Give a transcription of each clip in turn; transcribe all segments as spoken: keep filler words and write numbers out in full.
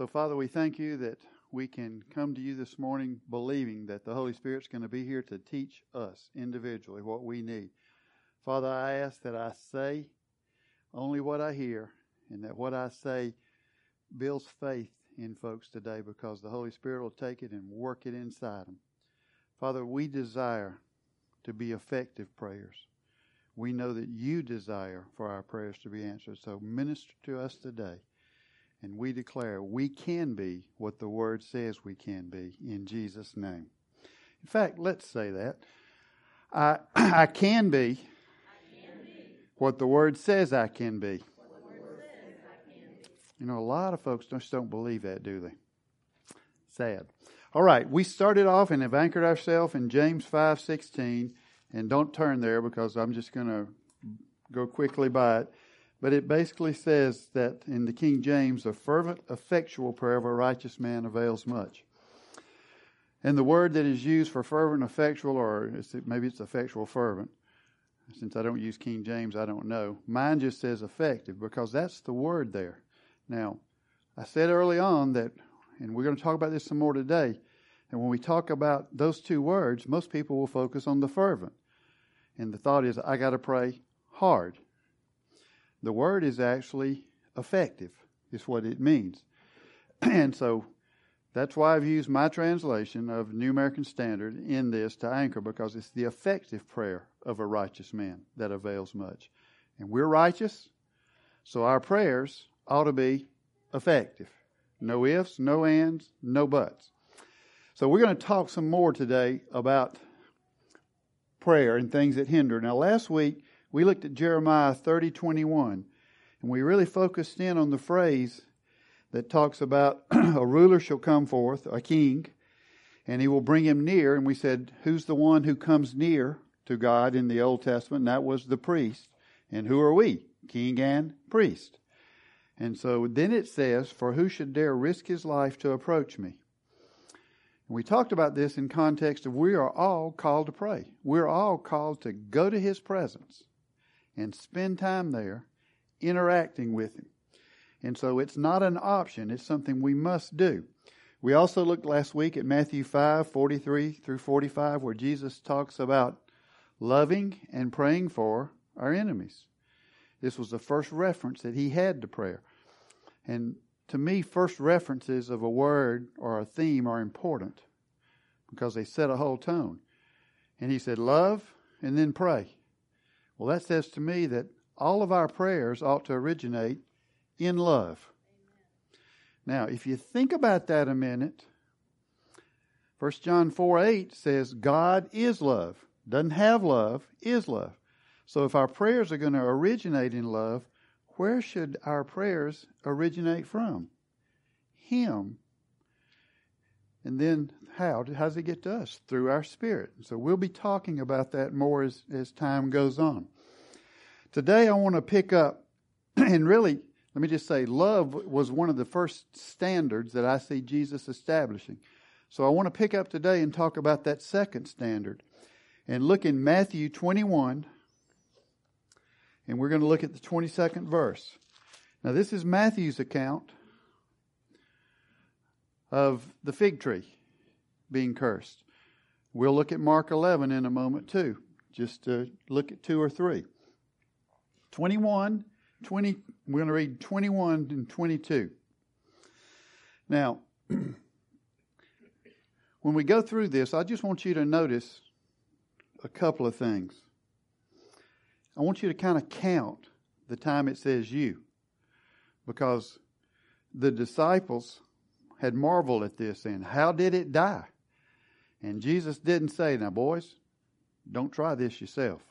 So, Father, we thank you that we can come to you this morning believing that the Holy Spirit's going to be here to teach us individually what we need. Father, I ask that I say only what I hear, and that what I say builds faith in folks today, because the Holy Spirit will take it and work it inside them. Father, we desire to be effective prayers. We know that you desire for our prayers to be answered. So minister to us today. And we declare we can be what the Word says we can be in Jesus' name. In fact, let's say that. I I can be, I can be what the Word says I can be. What the Word says I can be. You know, a lot of folks just don't believe that, do they? Sad. All right, we started off and have anchored ourselves in James five sixteen. And don't turn there because I'm just going to go quickly by it. But it basically says that in the King James, a fervent, effectual prayer of a righteous man avails much. And the word that is used for fervent, effectual, or maybe it's effectual, fervent. Since I don't use King James, I don't know. Mine just says effective because that's the word there. Now, I said early on that, and we're going to talk about this some more today, and when we talk about those two words, most people will focus on the fervent. And the thought is, I got to pray hard. The word is actually effective, is what it means. And so that's why I've used my translation of New American Standard in this to anchor, because it's the effective prayer of a righteous man that avails much. And we're righteous, so our prayers ought to be effective. No ifs, no ands, no buts. So we're going to talk some more today about prayer and things that hinder. Now, last week, we looked at Jeremiah thirty twenty-one, and we really focused in on the phrase that talks about a ruler shall come forth, a king, and he will bring him near. And we said, who's the one who comes near to God in the Old Testament? And that was the priest. And who are we? King and priest. And so then it says, for who should dare risk his life to approach me? And we talked about this in context of we are all called to pray. We're all called to go to his presence and spend time there interacting with him. And so it's not an option. It's something we must do. We also looked last week at Matthew five, forty-three through forty-five, where Jesus talks about loving and praying for our enemies. This was the first reference that he had to prayer. And to me, first references of a word or a theme are important because they set a whole tone. And he said, love and then pray. Well, that says to me that all of our prayers ought to originate in love. Amen. Now, if you think about that a minute, First John four eight says God is love. Doesn't have love, is love. So if our prayers are going to originate in love, where should our prayers originate from? Him. And then how? How does it get to us? Through our spirit. So we'll be talking about that more as, as time goes on. Today I want to pick up, and really, let me just say, love was one of the first standards that I see Jesus establishing. So I want to pick up today and talk about that second standard. And look in Matthew twenty-one, and we're going to look at the twenty-second verse. Now this is Matthew's account of the fig tree being cursed. We'll look at Mark eleven in a moment too, just to look at two or three. twenty-one, twenty, we're going to read twenty-one and twenty-two. Now, when we go through this, I just want you to notice a couple of things. I want you to kind of count the time it says you, because the disciples had marveled at this and how did it die? And Jesus didn't say, now boys, don't try this yourself.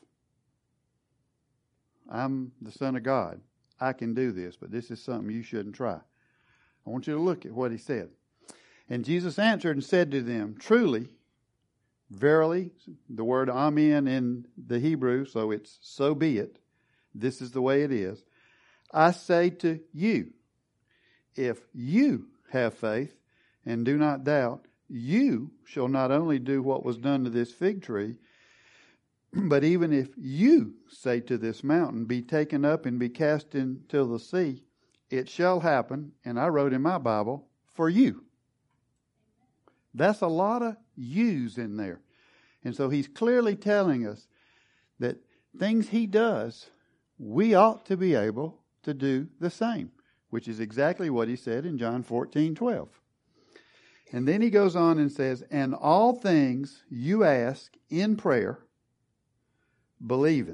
I'm the Son of God. I can do this, but this is something you shouldn't try. I want you to look at what he said. And Jesus answered and said to them, truly, verily, the word amen in the Hebrew, so it's so be it. This is the way it is. I say to you, if you have faith and do not doubt, you shall not only do what was done to this fig tree, but even if you say to this mountain, be taken up and be cast into the sea, it shall happen, and I wrote in my Bible, for you. That's a lot of yous in there. And so he's clearly telling us that things he does, we ought to be able to do the same, which is exactly what he said in John fourteen twelve. And then he goes on and says, and all things you ask in prayer, believing.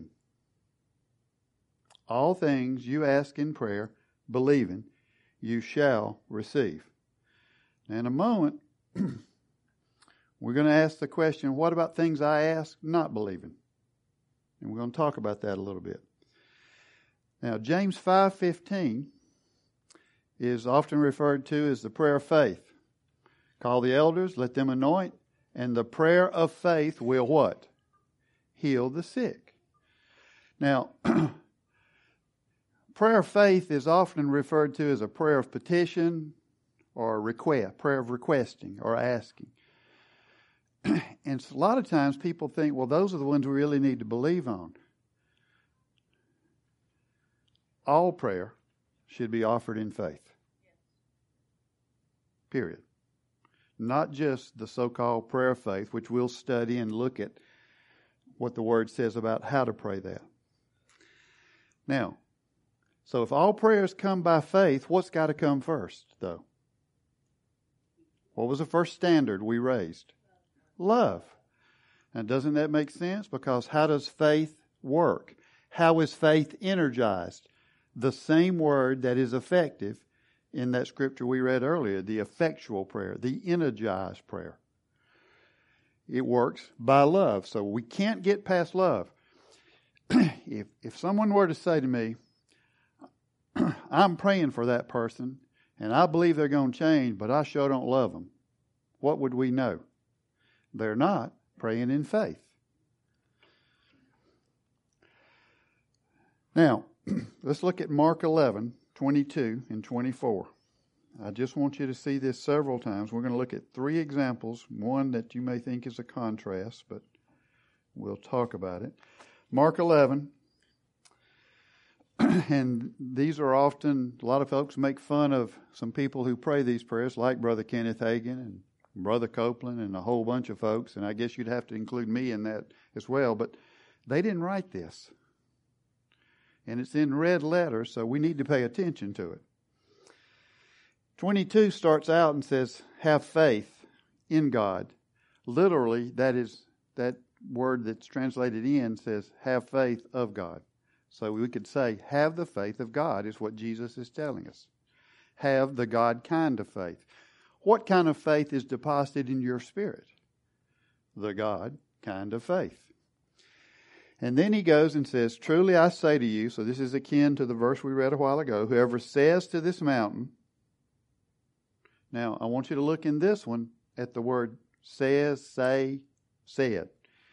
All things you ask in prayer, believing, you shall receive. In a moment, we're going to ask the question, what about things I ask not believing? And we're going to talk about that a little bit. Now, James five fifteen is often referred to as the prayer of faith. Call the elders, let them anoint, and the prayer of faith will what? Heal the sick. Now, prayer of faith is often referred to as a prayer of petition or request, prayer of requesting or asking. And a lot of times people think, well, those are the ones we really need to believe on. All prayer should be offered in faith. Period. Not just the so-called prayer of faith, which we'll study and look at what the Word says about how to pray that. Now, so if all prayers come by faith, what's got to come first, though? What was the first standard we raised? Love. And doesn't that make sense? Because how does faith work? How is faith energized? The same word that is effective in that scripture we read earlier, the effectual prayer, the energized prayer. It works by love. So we can't get past love. if if someone were to say to me, I'm praying for that person, and I believe they're going to change, but I sure don't love them, what would we know? They're not praying in faith. Now, let's look at Mark eleven, twenty-two and twenty-four. I just want you to see this several times. We're going to look at three examples, one that you may think is a contrast, but we'll talk about it. Mark eleven, and these are often, a lot of folks make fun of some people who pray these prayers, like Brother Kenneth Hagin and Brother Copeland and a whole bunch of folks, and I guess you'd have to include me in that as well, but they didn't write this. And it's in red letters, so we need to pay attention to it. twenty-two starts out and says, have faith in God. Literally, that is that word that's translated in says, have faith of God. So we could say, have the faith of God is what Jesus is telling us. Have the God kind of faith. What kind of faith is deposited in your spirit? The God kind of faith. And then he goes and says, truly I say to you, so this is akin to the verse we read a while ago, whoever says to this mountain. Now, I want you to look in this one at the word says, say, said.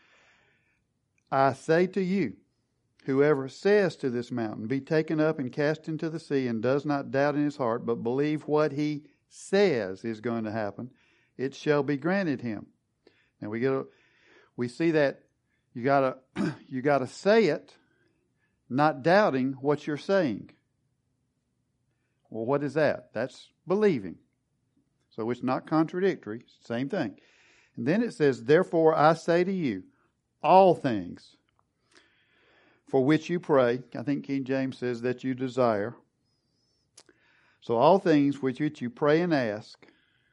I say to you, whoever says to this mountain, be taken up and cast into the sea, and does not doubt in his heart, but believe what he says is going to happen, it shall be granted him. Now we get a, we see that you gotta you gotta say it, not doubting what you're saying. Well, what is that? That's believing. So it's not contradictory. Same thing. And then it says, therefore I say to you, all things for which you pray, I think King James says that you desire. So all things which you pray and ask,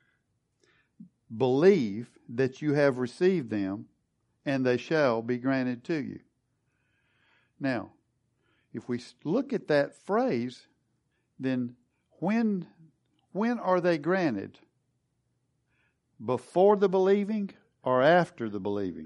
believe that you have received them, and they shall be granted to you. Now, if we look at that phrase, then when, when are they granted? Before the believing or after the believing?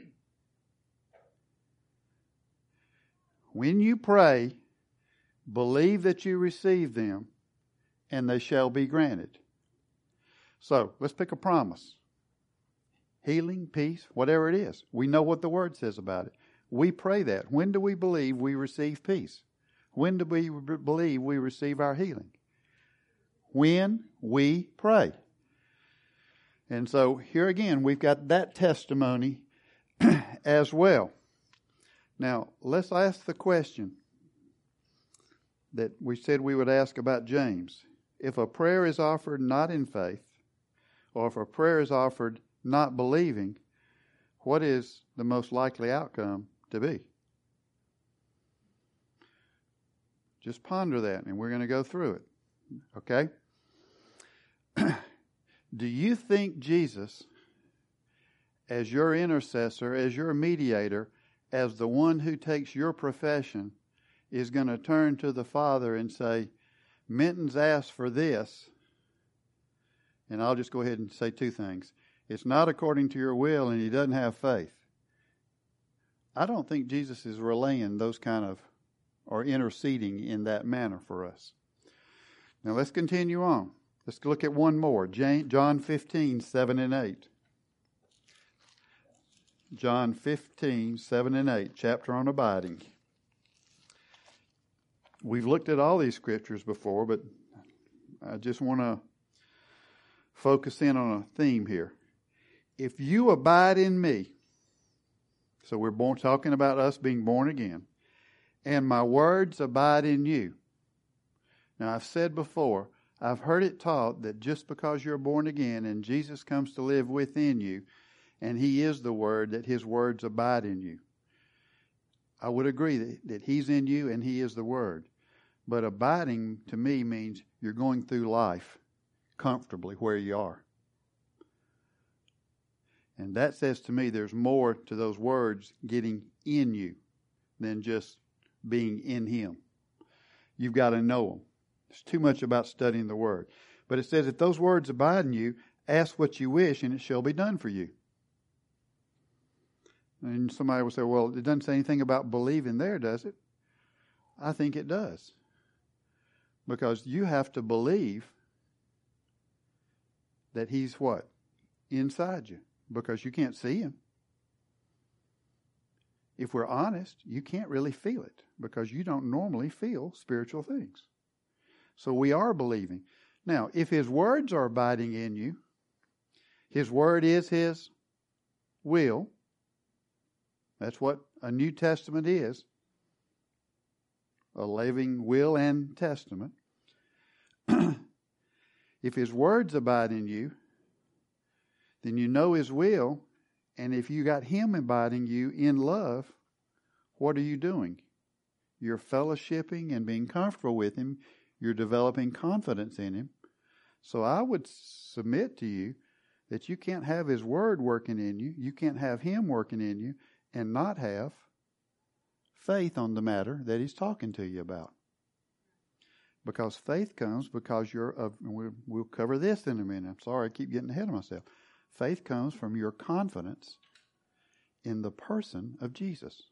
When you pray, believe that you receive them, and they shall be granted. So, let's pick a promise. Healing, peace, whatever it is. We know what the Word says about it. We pray that. When do we believe we receive peace? When do we believe we receive our healing? When we pray. And so, here again, we've got that testimony as well. Now, let's ask the question that we said we would ask about James. if a prayer is offered not in faith, or if a prayer is offered not believing, what is the most likely outcome to be? Just ponder that, and we're going to go through it. Okay? Do you think Jesus, as your intercessor, as your mediator, as the one who takes your profession, is going to turn to the Father and say, Minton's asked for this, and I'll just go ahead and say two things. It's not according to your will, and he doesn't have faith. I don't think Jesus is relaying those kind of, or interceding in that manner for us. Now let's continue on. Let's look at one more. John fifteen, seven and eight. John fifteen, seven and eight, chapter on abiding. We've looked at all these scriptures before, but I just want to focus in on a theme here. If you abide in me, so we're born, talking about us being born again, and my words abide in you. Now, I've said before, I've heard it taught that just because you're born again and Jesus comes to live within you, and he is the Word, that his words abide in you. I would agree that, that he's in you and he is the Word. But abiding to me means you're going through life comfortably where you are. And that says to me there's more to those words getting in you than just being in him. You've got to know them. It's too much about studying the Word. But it says, if those words abide in you, ask what you wish and it shall be done for you. And somebody will say, well, it doesn't say anything about believing there, does it? I think it does. Because you have to believe that he's what? Inside you. Because you can't see him. If we're honest, you can't really feel it. Because you don't normally feel spiritual things. So we are believing. Now, if his words are abiding in you, his word is his will. That's what a New Testament is. A living will and testament. If his words abide in you, then you know his will. And if you got him abiding you in love, what are you doing? You're fellowshipping and being comfortable with him. You're developing confidence in him. So I would submit to you that you can't have his word working in you. You can't have him working in you and not have faith on the matter that he's talking to you about. Because faith comes because you're, of, we'll, we'll cover this in a minute. I'm sorry, I keep getting ahead of myself. Faith comes from your confidence in the person of Jesus.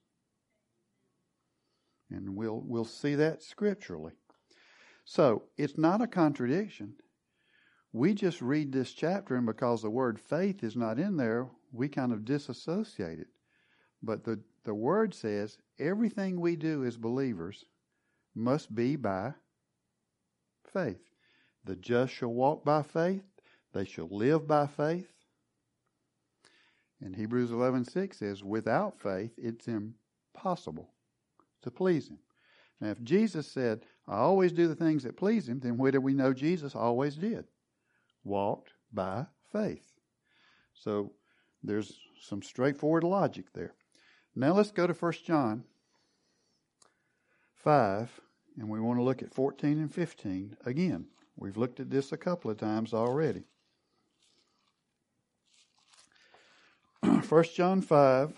And we'll we'll see that scripturally. So, it's not a contradiction. We just read this chapter, and because the word faith is not in there, we kind of disassociate it. But the, the word says everything we do as believers must be by faith. The just shall walk by faith. They shall live by faith. And Hebrews eleven six says, without faith, it's impossible to please him. Now, if Jesus said, I always do the things that please him, then where do we know Jesus always did? Walked by faith. So there's some straightforward logic there. Now let's go to First John five, and we want to look at fourteen and fifteen again. We've looked at this a couple of times already. First John five,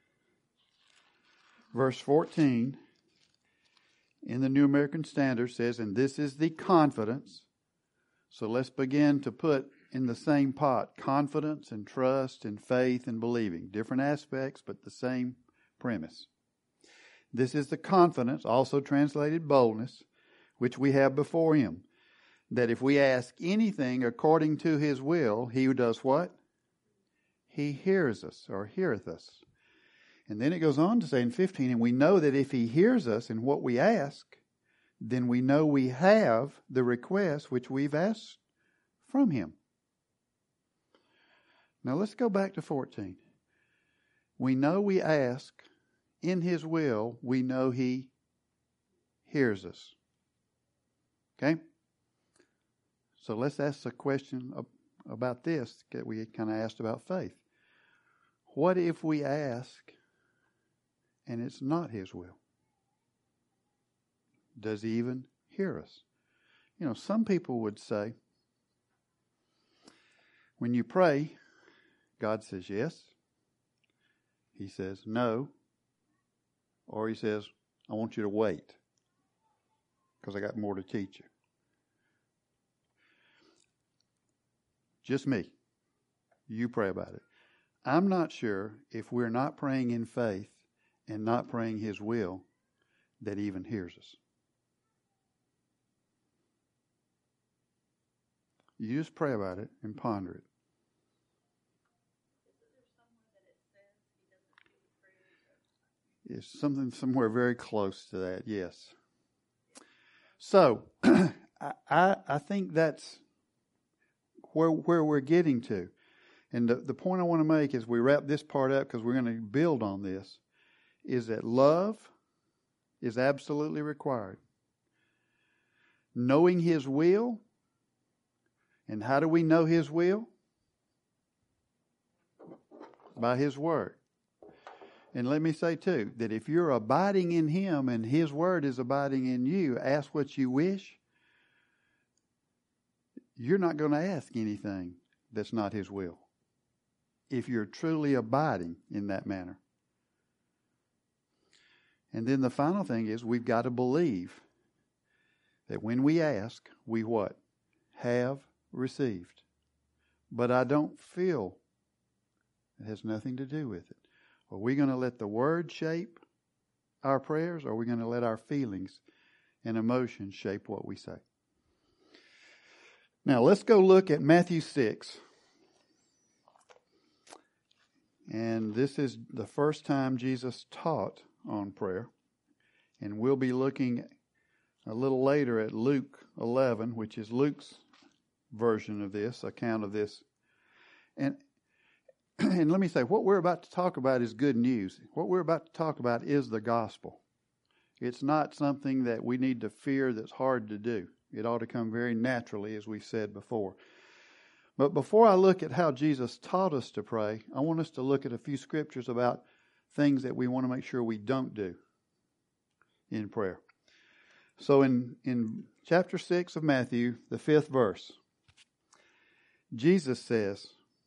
verse fourteen, in the New American Standard says, and this is the confidence. So let's begin to put in the same pot confidence and trust and faith and believing. Different aspects, but the same premise. This is the confidence, also translated boldness, which we have before him, that if we ask anything according to his will, he does what? He hears us, or heareth us. And then it goes on to say in fifteen, and we know that if he hears us in what we ask, then we know we have the request which we've asked from him. Now let's go back to fourteen. We know we ask in his will, we know he hears us. Okay? So let's ask a question about this that we kind of asked about faith. What if we ask and it's not His will? Does He even hear us? You know, some people would say, when you pray, God says yes. He says no. Or He says, I want you to wait because I got more to teach you. Just me. You pray about it. I'm not sure if we're not praying in faith and not praying His will that He even hears us. You just pray about it and ponder it. It's something somewhere very close to that, yes. So, I, I I think that's where where we're getting to. And the, the point I want to make as we wrap this part up, because we're going to build on this, is that love is absolutely required. Knowing His will. And how do we know His will? By His Word. And let me say too, that if you're abiding in Him and His Word is abiding in you, ask what you wish, you're not going to ask anything that's not His will. If you're truly abiding in that manner. And then the final thing is we've got to believe that when we ask, we what? Have received. But I don't feel it has nothing to do with it. Are we going to let the Word shape our prayers, or are we going to let our feelings and emotions shape what we say? Now let's go look at Matthew six. And this is the first time Jesus taught on prayer. And we'll be looking a little later at Luke eleven, which is Luke's version of this, account of this. And and let me say, what we're about to talk about is good news. What we're about to talk about is the gospel. It's not something that we need to fear that's hard to do. It ought to come very naturally, as we've said before. But before I look at how Jesus taught us to pray, I want us to look at a few scriptures about things that we want to make sure we don't do in prayer. So in, in chapter six of Matthew, the fifth verse, Jesus says,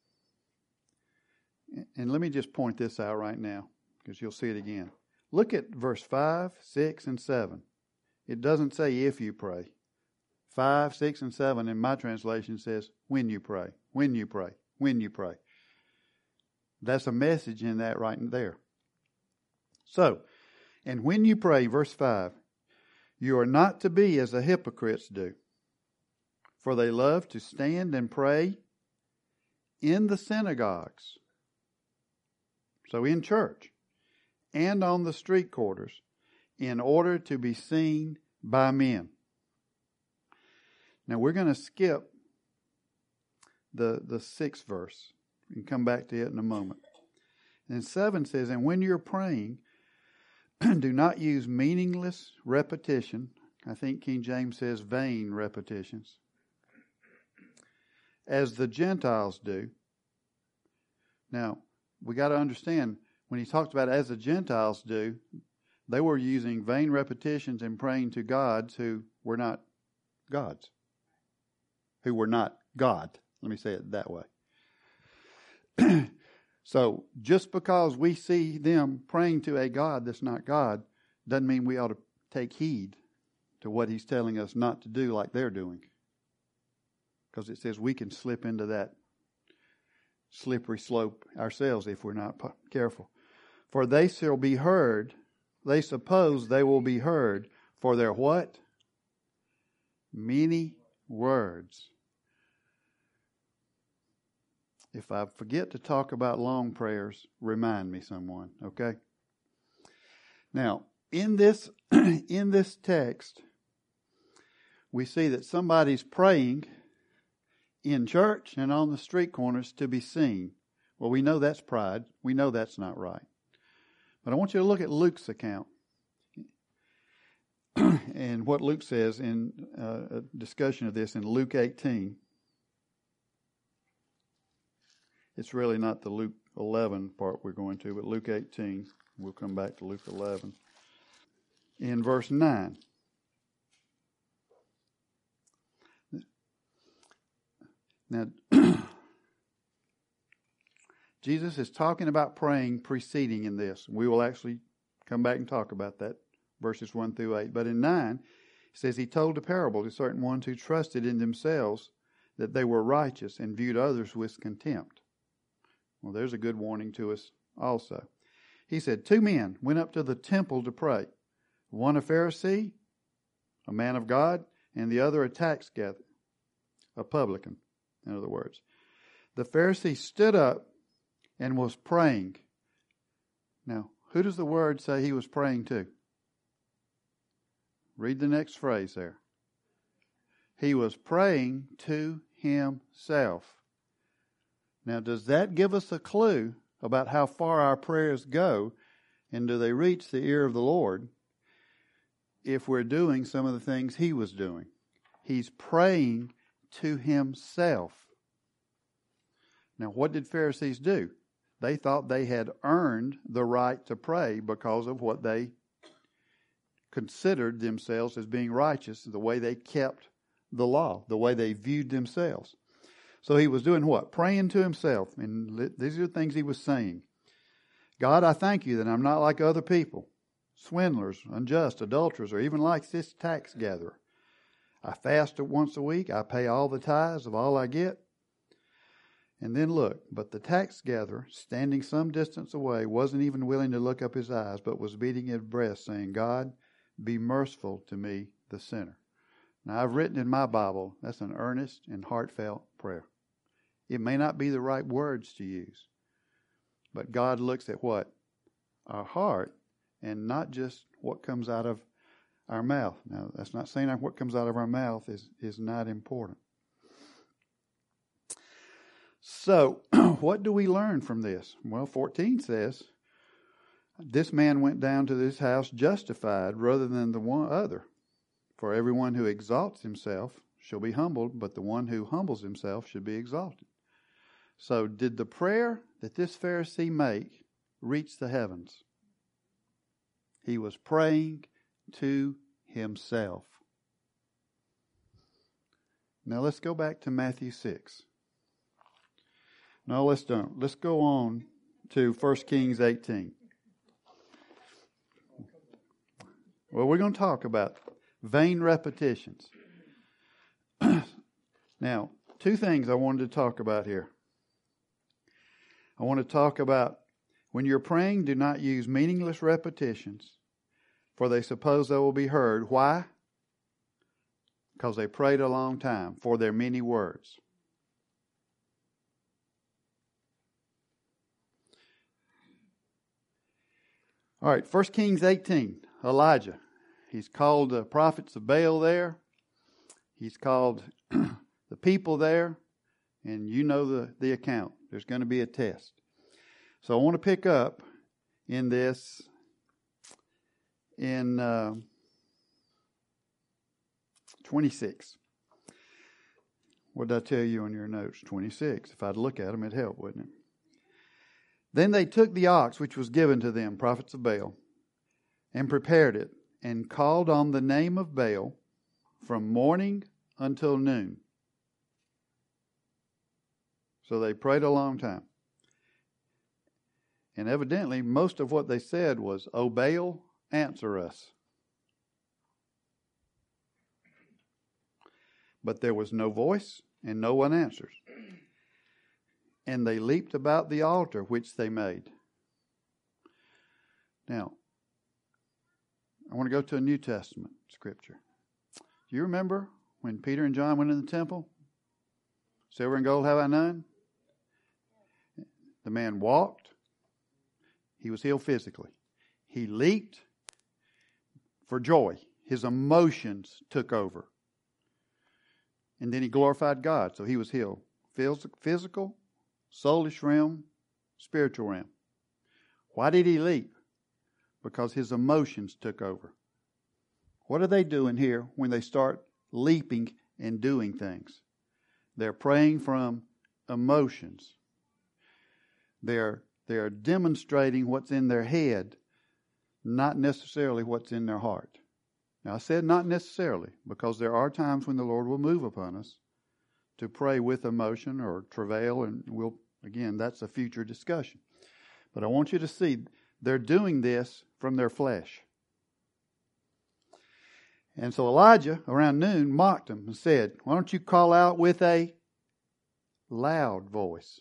and let me just point this out right now, because you'll see it again. Look at verse five, six, and seven. It doesn't say if you pray. five, six, and seven in my translation says when you pray, when you pray, when you pray. That's a message in that right there. So, and when you pray, verse five, you are not to be as the hypocrites do, for they love to stand and pray in the synagogues, so in church, and on the street corners, in order to be seen by men. Now we're going to skip the, the sixth verse and come back to it in a moment. And seven says, and when you're praying, do not use meaningless repetition. I think King James says vain repetitions, as the Gentiles do. Now, we got to understand, when he talks about as the Gentiles do, they were using vain repetitions and praying to gods who were not gods. Who were not God. Let me say it that way. So, just because we see them praying to a God that's not God, doesn't mean we ought to take heed to what He's telling us not to do like they're doing. Because it says we can slip into that slippery slope ourselves if we're not careful. For they shall be heard, they suppose they will be heard for their what? Many words. If I forget to talk about long prayers, remind me, someone, okay? Now, in this in this text, we see that somebody's praying in church and on the street corners to be seen. Well, we know that's pride. We know that's not right. But I want you to look at Luke's account. and what Luke says in uh, a discussion of this in Luke eighteen. It's really not the Luke eleven part we're going to, but Luke eighteen. We'll come back to Luke eleven. In verse nine. Now, Jesus is talking about praying preceding in this. We will actually come back and talk about that, verses one through eight. But in nine, it says, he told a parable to certain ones who trusted in themselves that they were righteous and viewed others with contempt. Well, there's a good warning to us also. He said, two men went up to the temple to pray. One a Pharisee, a man of God, and the other a tax gatherer, a publican, in other words. The Pharisee stood up and was praying. Now, who does the word say he was praying to? Read the next phrase there. He was praying to himself. Now, does that give us a clue about how far our prayers go, and do they reach the ear of the Lord if we're doing some of the things he was doing? He's praying to himself. Now, what did Pharisees do? They thought they had earned the right to pray because of what they considered themselves as being righteous, the way they kept the law, the way they viewed themselves. So he was doing what? Praying to himself. And these are the things he was saying. God, I thank you that I'm not like other people, swindlers, unjust, adulterers, or even like this tax gatherer. I fast once a week. I pay all the tithes of all I get. And then look, but the tax gatherer, standing some distance away, wasn't even willing to look up his eyes, but was beating his breast, saying, God, be merciful to me, the sinner. Now, I've written in my Bible, that's an earnest and heartfelt prayer. It may not be the right words to use, but God looks at what? Our heart, and not just what comes out of our mouth. Now, that's not saying what comes out of our mouth is, is not important. So, what do we learn from this? Well, fourteen says, this man went down to this house justified rather than the one other. For everyone who exalts himself shall be humbled, but the one who humbles himself should be exalted. So, did the prayer that this Pharisee make reach the heavens? He was praying to himself. Now, let's go back to Matthew six. No, let's don't. Let's go on to First Kings eighteen. Well, we're going to talk about vain repetitions. Now, two things I wanted to talk about here. I want to talk about when you're praying, do not use meaningless repetitions, for they suppose they will be heard. Why? Because they prayed a long time for their many words. All right, First Kings eighteen, Elijah. He's called the prophets of Baal there. He's called the people there. And you know the, the account. There's going to be a test. So I want to pick up in this in uh, twenty-six. What did I tell you on your notes? twenty-six. If I'd look at them, it'd help, wouldn't it? Then they took the ox which was given to them, prophets of Baal, and prepared it, and called on the name of Baal from morning until noon. So they prayed a long time. And evidently, most of what they said was, O Baal, answer us. But there was no voice, and no one answers. And they leaped about the altar which they made. Now, I want to go to a New Testament scripture. Do you remember when Peter and John went in the temple? Silver and gold have I none. The man walked. He was healed physically. He leaped for joy. His emotions took over. And then he glorified God, so he was healed. Physical, soulish realm, spiritual realm. Why did he leap? Because his emotions took over. What are they doing here when they start leaping and doing things? They're praying from emotions. They're, they're demonstrating what's in their head, not necessarily what's in their heart. Now, I said not necessarily, because there are times when the Lord will move upon us to pray with emotion or travail, and we'll, again, that's a future discussion. But I want you to see, they're doing this from their flesh. And so Elijah, around noon, mocked them and said, why don't you call out with a loud voice?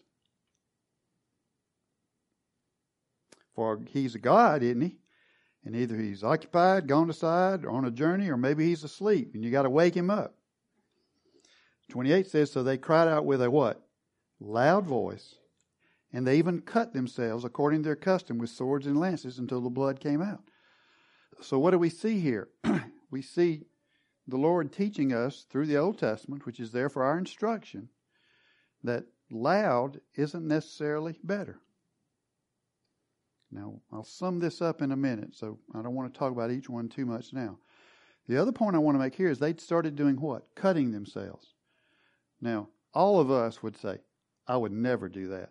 For he's a God, isn't he? And either he's occupied, gone aside, or on a journey, or maybe he's asleep, and you got to wake him up. twenty-eight says, so they cried out with a what? Loud voice. And they even cut themselves according to their custom with swords and lances until the blood came out. So what do we see here? We see the Lord teaching us through the Old Testament, which is there for our instruction, that loud isn't necessarily better. Now, I'll sum this up in a minute, so I don't want to talk about each one too much now. The other point I want to make here is they started doing what? Cutting themselves. Now, all of us would say, I would never do that.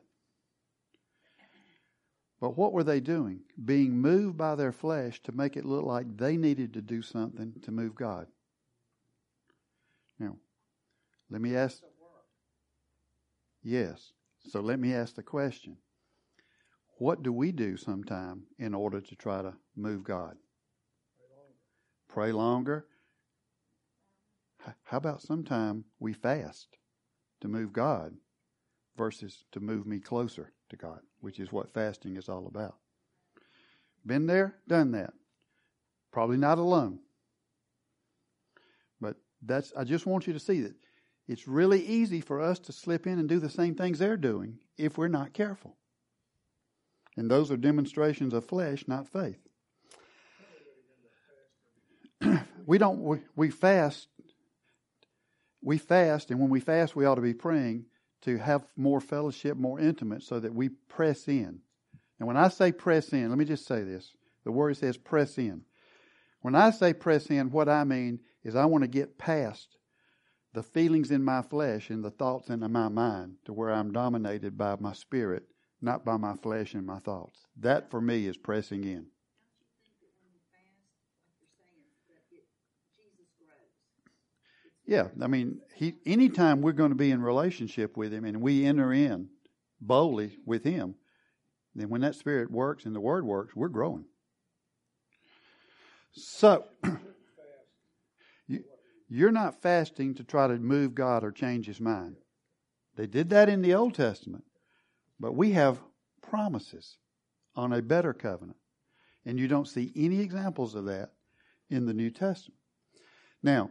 But what were they doing? Being moved by their flesh to make it look like they needed to do something to move God. Now, let me ask. Yes. So let me ask the question. What do we do sometime in order to try to move God? Pray longer. Pray longer. How about sometime we fast to move God versus to move me closer to God, which is what fasting is all about. Been there, done that. Probably not alone. But that's, I just want you to see that it's really easy for us to slip in and do the same things they're doing if we're not careful. And those are demonstrations of flesh, not faith. we don't, we, we fast, we fast, and when we fast, we ought to be praying to have more fellowship, more intimate, so that we press in. And when I say press in, let me just say this. The word says press in. When I say press in, what I mean is I want to get past the feelings in my flesh and the thoughts in my mind to where I'm dominated by my spirit, not by my flesh and my thoughts. That for me is pressing in. Yeah, I mean, he. Anytime we're going to be in relationship with Him and we enter in boldly with Him, then when that Spirit works and the Word works, we're growing. So, you, you're not fasting to try to move God or change His mind. They did that in the Old Testament, but we have promises on a better covenant, and you don't see any examples of that in the New Testament. Now,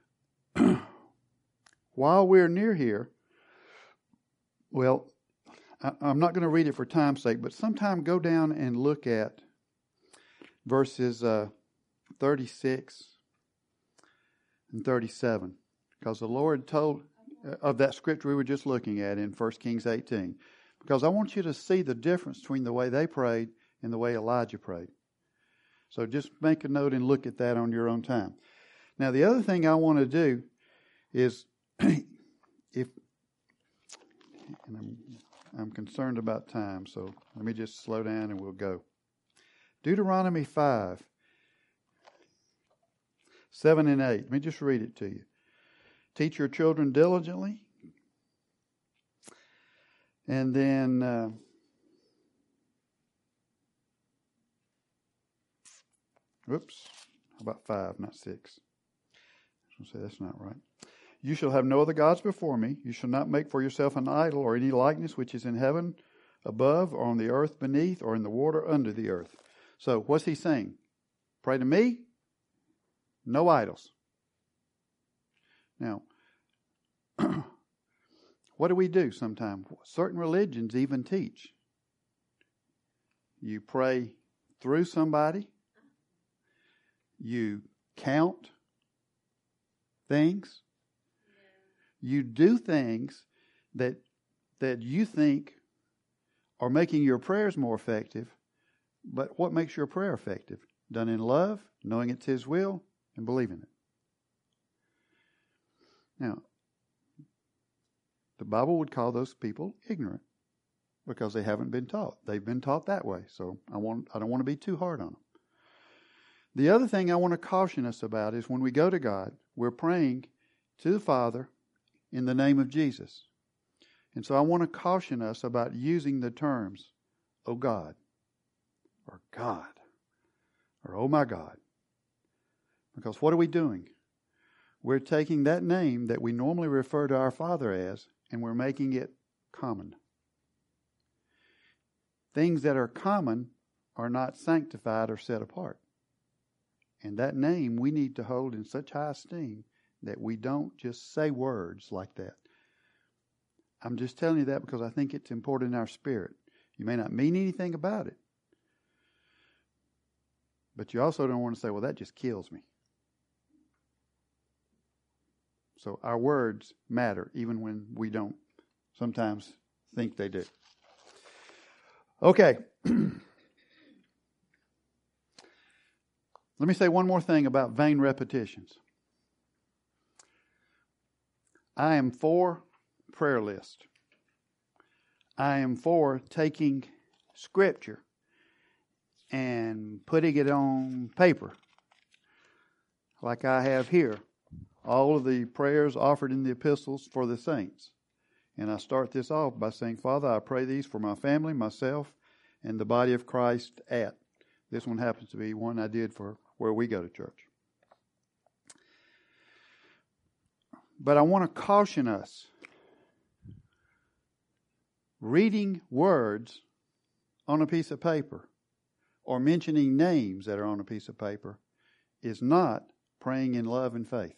while we're near here, well, I, I'm not going to read it for time's sake, but sometime go down and look at verses uh, thirty-six and thirty-seven, because the Lord told uh, of that scripture we were just looking at in First Kings eighteen, because I want you to see the difference between the way they prayed and the way Elijah prayed. So just make a note and look at that on your own time. Now, the other thing I want to do is, if, and I'm, I'm concerned about time, so let me just slow down and we'll go. Deuteronomy five, seven and eight. Let me just read it to you. Teach your children diligently. And then, uh, whoops, how about five, not six? I was going to say that's not right. You shall have no other gods before me. You shall not make for yourself an idol or any likeness which is in heaven above or on the earth beneath or in the water under the earth. So what's he saying? Pray to me, no idols. Now, what do we do sometimes? Certain religions even teach. You pray through somebody. You count things. You do things that that you think are making your prayers more effective. But what makes your prayer effective? Done in love, knowing it's His will, and believing it. Now, the Bible would call those people ignorant because they haven't been taught. They've been taught that way, so I want I don't want to be too hard on them. The other thing I want to caution us about is when we go to God, we're praying to the Father in the name of Jesus. And so I want to caution us about using the terms, oh God, or God, or oh my God. Because what are we doing? We're taking that name that we normally refer to our Father as, and we're making it common. Things that are common are not sanctified or set apart. And that name we need to hold in such high esteem that we don't just say words like that. I'm just telling you that because I think it's important in our spirit. You may not mean anything about it, but you also don't want to say, well, that just kills me. So our words matter even when we don't sometimes think they do. Okay. Let me say one more thing about vain repetitions. I am for prayer list. I am for taking Scripture and putting it on paper, like I have here. All of the prayers offered in the epistles for the saints. And I start this off by saying, Father, I pray these for my family, myself, and the body of Christ at. This one happens to be one I did for where we go to church. But I want to caution us. Reading words on a piece of paper or mentioning names that are on a piece of paper is not praying in love and faith.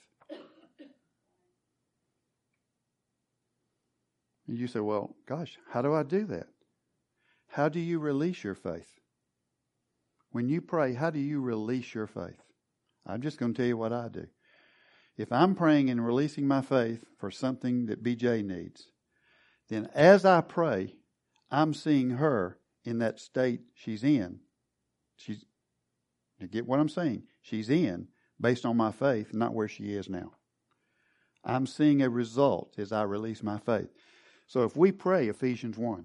And you say, well, gosh, how do I do that? How do you release your faith? When you pray, how do you release your faith? I'm just going to tell you what I do. If I'm praying and releasing my faith for something that B J needs, then as I pray, I'm seeing her in that state she's in. She's, you get what I'm saying? She's in based on my faith, not where she is now. I'm seeing a result as I release my faith. So if we pray Ephesians one,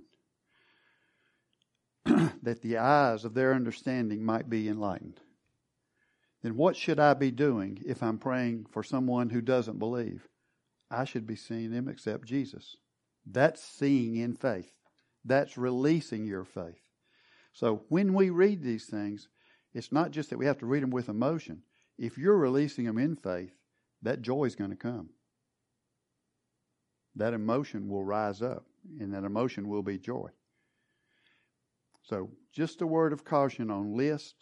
that the eyes of their understanding might be enlightened, then what should I be doing if I'm praying for someone who doesn't believe? I should be seeing them accept Jesus. That's seeing in faith. That's releasing your faith. So when we read these things, it's not just that we have to read them with emotion. If you're releasing them in faith, that joy is going to come. That emotion will rise up, and that emotion will be joy. So just a word of caution on list.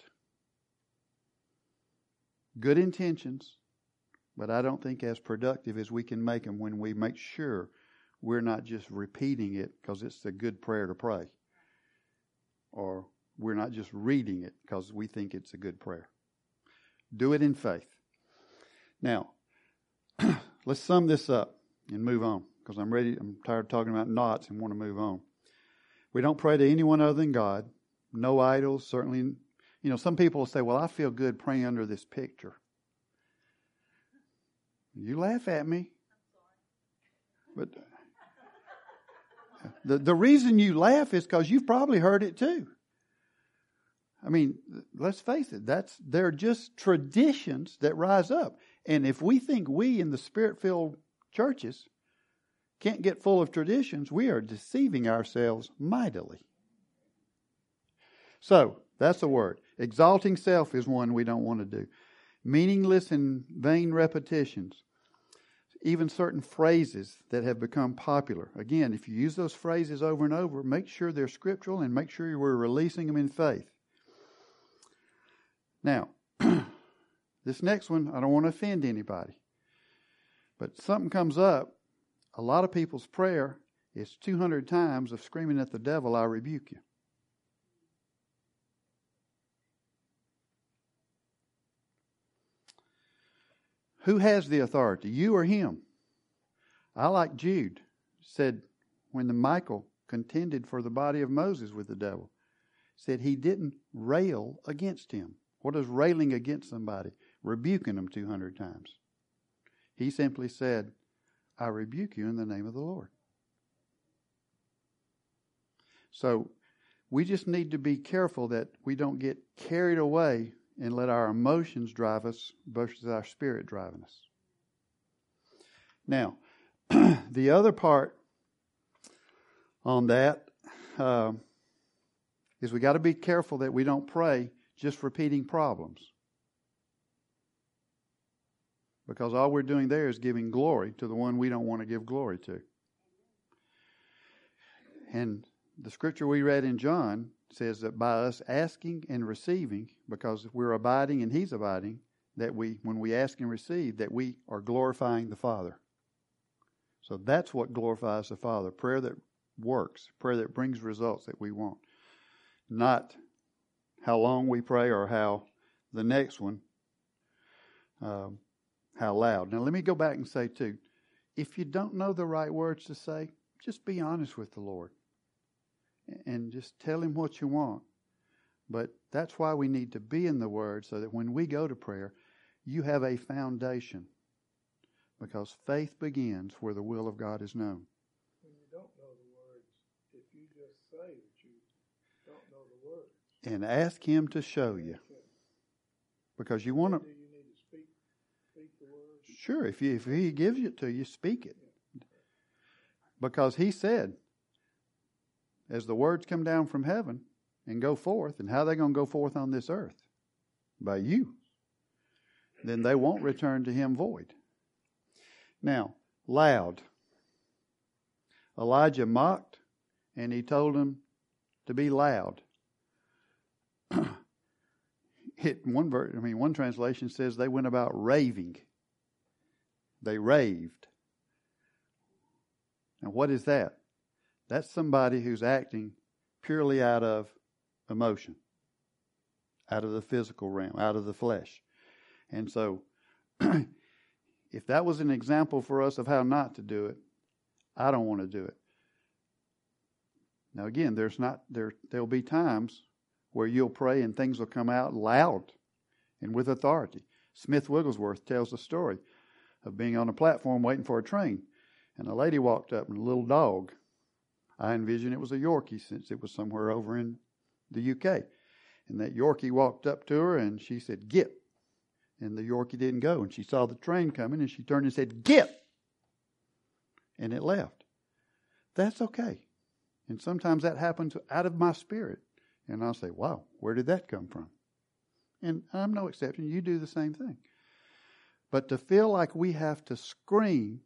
Good intentions, but I don't think as productive as we can make them when we make sure we're not just repeating it because it's a good prayer to pray. Or we're not just reading it because we think it's a good prayer. Do it in faith. Now, let's sum this up and move on because I'm ready. I'm tired of talking about knots and want to move on. We don't pray to anyone other than God. No idols, certainly. You know, some people will say, well, I feel good praying under this picture. You laugh at me. But the, the reason you laugh is because you've probably heard it too. I mean, let's face it, that's they're just traditions that rise up. And if we think we in the Spirit-filled churches can't get full of traditions, we are deceiving ourselves mightily. So, that's a word. Exalting self is one we don't want to do. Meaningless and vain repetitions. Even certain phrases that have become popular. Again, if you use those phrases over and over, make sure they're scriptural and make sure we're releasing them in faith. Now, this next one, I don't want to offend anybody. But something comes up, a lot of people's prayer is two hundred times of screaming at the devil, I rebuke you. Who has the authority, you or him? I like Jude said when the Michael contended for the body of Moses with the devil, said he didn't rail against him. What is railing against somebody? rebuking them two hundred times. He simply said, I rebuke you in the name of the Lord. So we just need to be careful that we don't get carried away and let our emotions drive us versus our spirit driving us. Now, the other part on that uh, is we got to be careful that we don't pray just repeating problems. Because all we're doing there is giving glory to the one we don't want to give glory to. And the scripture we read in John says that by us asking and receiving, because we're abiding and He's abiding, that we, when we ask and receive, that we are glorifying the Father. So that's what glorifies the Father. Prayer that works, prayer that brings results that we want. Not how long we pray or how the next one, um, how loud. Now let me go back and say too, if you don't know the right words to say, just be honest with the Lord. And just tell Him what you want. But that's why we need to be in the Word, so that when we go to prayer, you have a foundation. Because faith begins where the will of God is known. When you don't know the words, if you just say that you don't know the words. And ask Him to show you. Because you want to... Do you need to speak, speak the words? Sure, if, you, if He gives it to you, speak it. Because He said, as the words come down from heaven and go forth, and how are they going to go forth on this earth? By you. Then they won't return to Him void. Now, loud. Elijah mocked, and he told him to be loud. It, one verse, I mean, one translation says they went about raving. They raved. Now, what is that? That's somebody who's acting purely out of emotion, out of the physical realm, out of the flesh. And so, if that was an example for us of how not to do it, I don't want to do it. Now again, there's not there there'll be times where you'll pray and things will come out loud and with authority. Smith Wigglesworth tells the story of being on a platform waiting for a train, and a lady walked up and a little dog. I envision it was a Yorkie, since it was somewhere over in the U K. And that Yorkie walked up to her and she said, "Get." And the Yorkie didn't go. And she saw the train coming and she turned and said, "Get." And it left. That's okay. And sometimes that happens out of my spirit. And I'll say, wow, where did that come from? And I'm no exception. You do the same thing. But to feel like we have to scream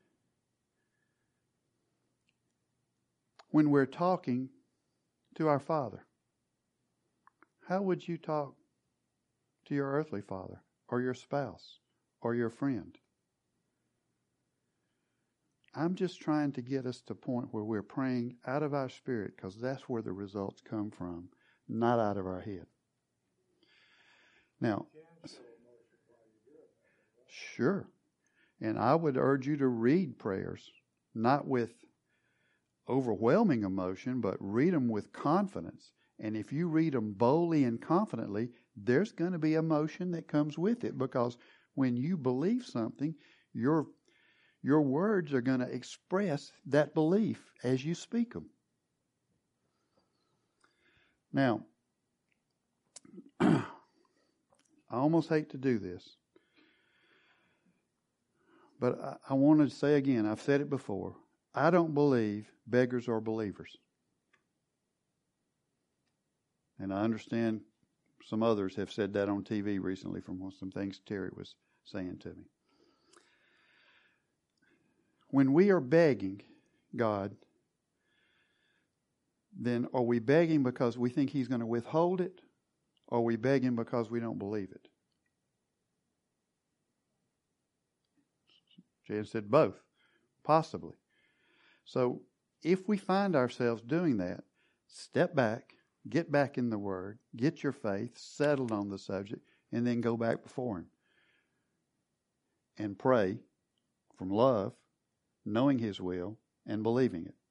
when we're talking to our Father. How would you talk to your earthly father or your spouse or your friend? I'm just trying to get us to a point where we're praying out of our spirit, because that's where the results come from, not out of our head. Now, sure. And I would urge you to read prayers, not with overwhelming emotion, but read them with confidence. And if you read them boldly and confidently, there's going to be emotion that comes with it, because when you believe something, your your words are going to express that belief as you speak them. Now, I almost hate to do this, but I, I want to say again, I've said it before, I don't believe beggars are believers. And I understand some others have said that on T V recently from some things Terry was saying to me. When we are begging God, then are we begging because we think He's going to withhold it, or are we begging because we don't believe it? Jan said both, possibly. So if we find ourselves doing that, step back, get back in the Word, get your faith settled on the subject, and then go back before Him and pray from love, knowing His will, and believing it.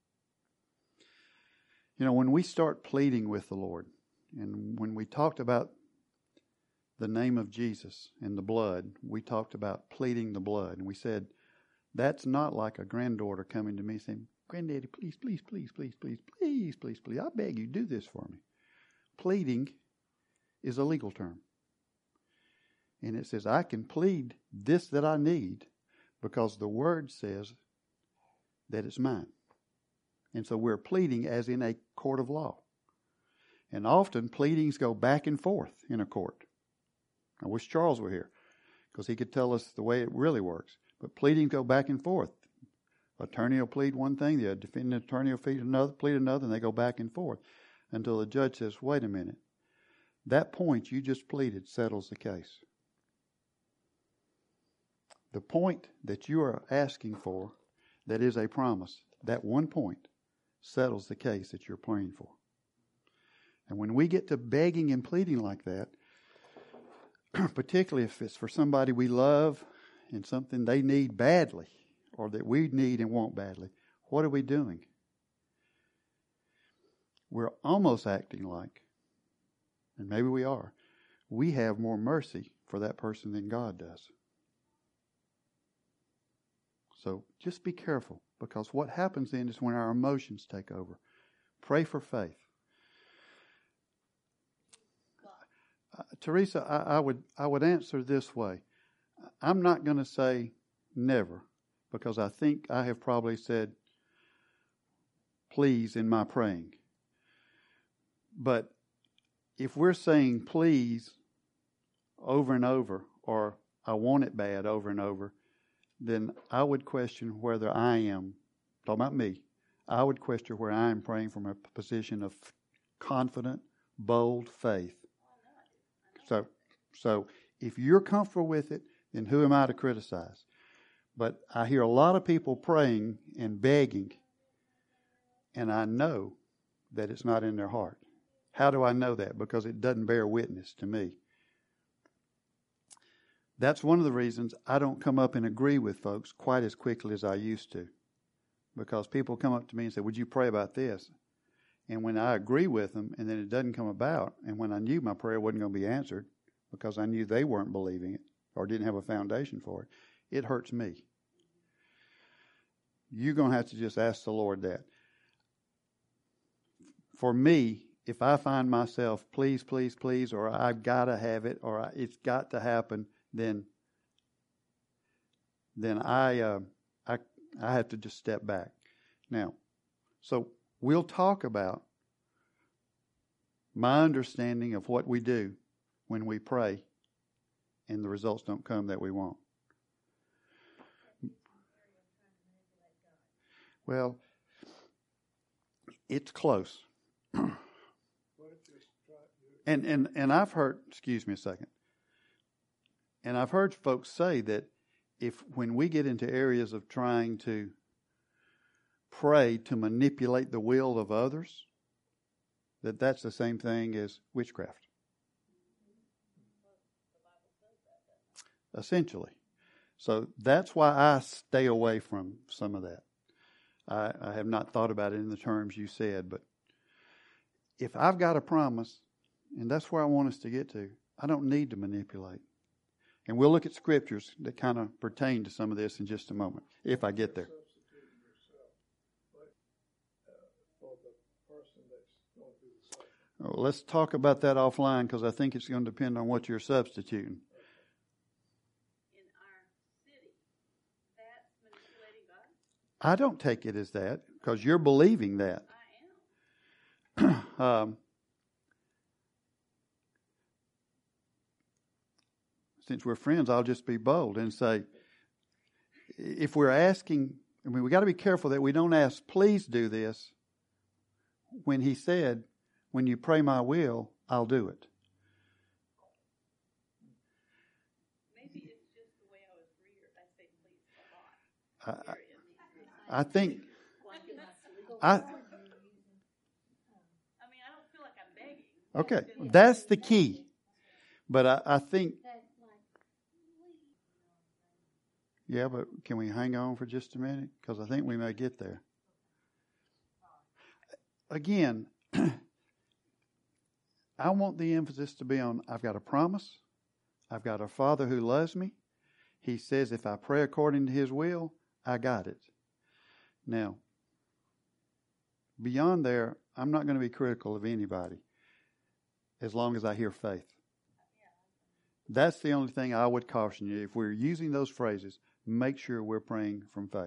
You know, when we start pleading with the Lord, and when we talked about the name of Jesus and the blood, we talked about pleading the blood. And we said, that's not like a granddaughter coming to me saying, Granddaddy, please, please, please, please, please, please, please, please, I beg you, do this for me. Pleading is a legal term. And it says, I can plead this that I need because the word says that it's mine. And so we're pleading as in a court of law. And often pleadings go back and forth in a court. I wish Charles were here because he could tell us the way it really works. But pleadings go back and forth. Attorney will plead one thing, the defending attorney will plead another, plead another, and they go back and forth until the judge says, wait a minute. That point you just pleaded settles the case. The point that you are asking for that is a promise, that one point settles the case that you're praying for. And when we get to begging and pleading like that, particularly if it's for somebody we love and something they need badly, or that we need and want badly, what are we doing? We're almost acting like, and maybe we are, we have more mercy for that person than God does. So just be careful, because what happens then is when our emotions take over. Pray for faith. Uh, Teresa, I, I would I would answer this way. I'm not going to say never, because I think I have probably said please in my praying. But if we're saying please over and over, or I want it bad over and over, then I would question whether I am, talking about me, I would question where I am praying from a position of confident, bold faith. So, so if you're comfortable with it, then who am I to criticize? But I hear a lot of people praying and begging, and I know that it's not in their heart. How do I know that? Because it doesn't bear witness to me. That's one of the reasons I don't come up and agree with folks quite as quickly as I used to. Because people come up to me and say, would you pray about this? And when I agree with them and then it doesn't come about, and when I knew my prayer wasn't going to be answered because I knew they weren't believing it or didn't have a foundation for it, it hurts me. You're going to have to just ask the Lord that. For me, if I find myself, please, please, please, or I've got to have it, or it's got to happen, then then I, uh, I, I have to just step back. Now, so we'll talk about my understanding of what we do when we pray and the results don't come that we want. Well, it's close. and, and, and I've heard, excuse me a second, and I've heard folks say that if when we get into areas of trying to pray to manipulate the will of others, that that's the same thing as witchcraft. Essentially. So that's why I stay away from some of that. I, I have not thought about it in the terms you said, but if I've got a promise, and that's where I want us to get to, I don't need to manipulate. And we'll look at scriptures that kind of pertain to some of this in just a moment, if I get there. Well, let's talk about that offline, because I think it's going to depend on what you're substituting. In our city, that's manipulating God? I don't take it as that, because you're believing that. I am. um, since we're friends, I'll just be bold and say, if we're asking, I mean, we got to be careful that we don't ask, please do this, when he said, when you pray my will, I'll do it. Maybe it's just the way I was reared. I say please a lot. I, I think, I, I mean, I don't feel like I'm begging. okay, that's the key. But I, I think, yeah, but can we hang on for just a minute? Because I think we may get there. Again, I want the emphasis to be on, I've got a promise, I've got a Father who loves me. He says if I pray according to His will, I got it. Now, beyond there, I'm not going to be critical of anybody as long as I hear faith. That's the only thing I would caution you. If we're using those phrases, make sure we're praying from faith.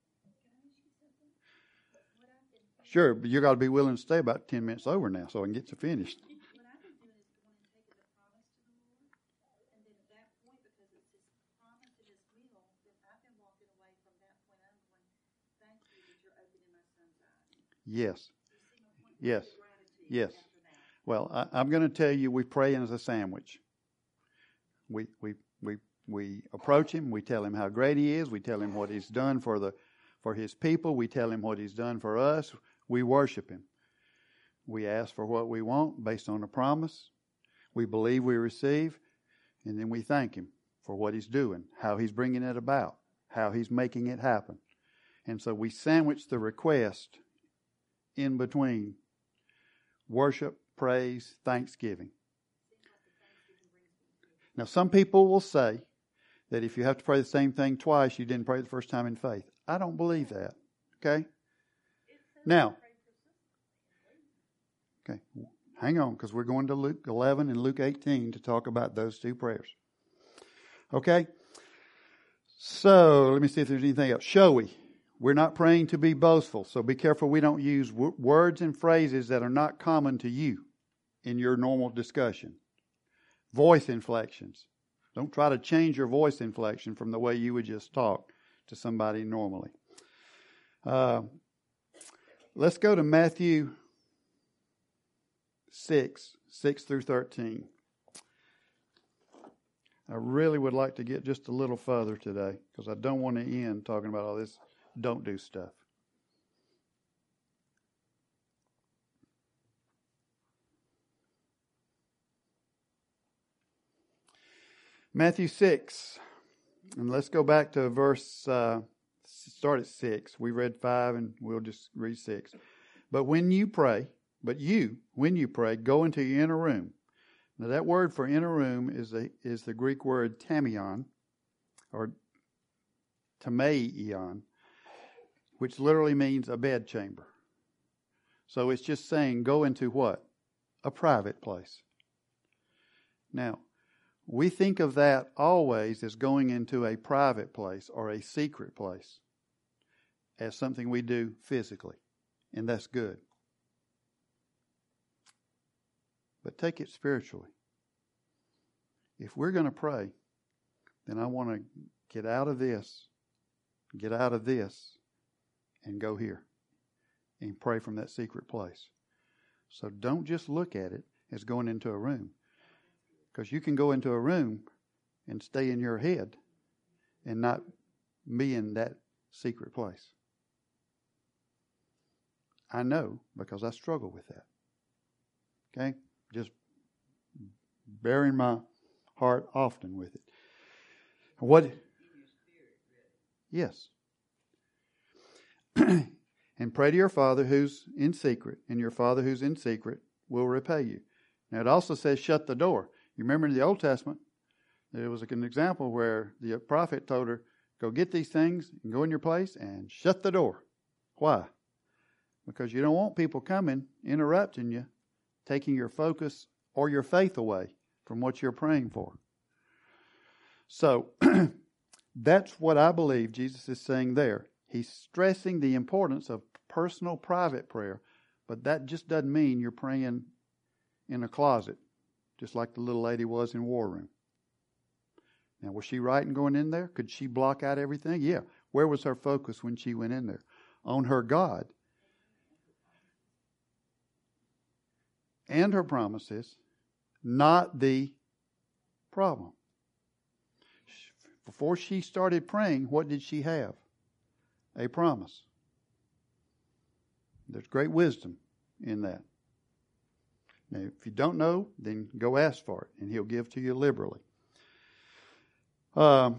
Sure, but you got to be willing to stay about ten minutes over now so I can get you finished. What I've been doing is going and taking the promise to the Lord, and then at that point, because it's His promise and His will, then I've been walking away from that point on going, thank you that you're opening my son's eyes. Yes. You see my point? Yes. Gratitude Yes. after that. Well, I, I'm going to tell you, we pray as a sandwich. We we we we approach Him. We tell Him how great He is. We tell Him what He's done for the for His people. We tell Him what He's done for us. We worship Him. We ask for what we want based on a promise. We believe we receive, and then we thank Him for what He's doing, how He's bringing it about, how He's making it happen. And so we sandwich the request in between worship, praise, thanksgiving. Now, some people will say that if you have to pray the same thing twice, you didn't pray the first time in faith. I don't believe that. Okay? Now, okay, hang on, because we're going to Luke eleven and Luke eighteen to talk about those two prayers. Okay? So, let me see if there's anything else. Shall we? We're not praying to be boastful, so be careful we don't use w- words and phrases that are not common to you in your normal discussion. Voice inflections. Don't try to change your voice inflection from the way you would just talk to somebody normally. Uh, let's go to Matthew six, six through thirteen. I really would like to get just a little further today because I don't want to end talking about all this don't do stuff. Matthew six, and let's go back to verse, uh, start at six. We read five and we'll just read six. But when you pray, but you, when you pray, go into your inner room. Now that word for inner room is a, is the Greek word tamion, or tameion, which literally means a bed chamber. So it's just saying go into what? A private place. Now, we think of that always as going into a private place or a secret place as something we do physically, and that's good. But take it spiritually. If we're going to pray, then I want to get out of this, get out of this, and go here and pray from that secret place. So don't just look at it as going into a room. Because you can go into a room and stay in your head and not be in that secret place. I know because I struggle with that. Okay? Just bearing my heart often with it. What? Yes. And pray to your Father who's in secret, and your Father who's in secret will repay you. Now it also says shut the door. You remember in the Old Testament, there was an example where the prophet told her, go get these things and go in your place and shut the door. Why? Because you don't want people coming, interrupting you, taking your focus or your faith away from what you're praying for. So, that's what I believe Jesus is saying there. He's stressing the importance of personal, private prayer, but that just doesn't mean you're praying in a closet, just like the little lady was in War Room. Now, was she right in going in there? Could she block out everything? Yeah. Where was her focus when she went in there? On her God and her promises, not the problem. Before she started praying, what did she have? A promise. There's great wisdom in that. Now, if you don't know, then go ask for it, and He'll give to you liberally. Um,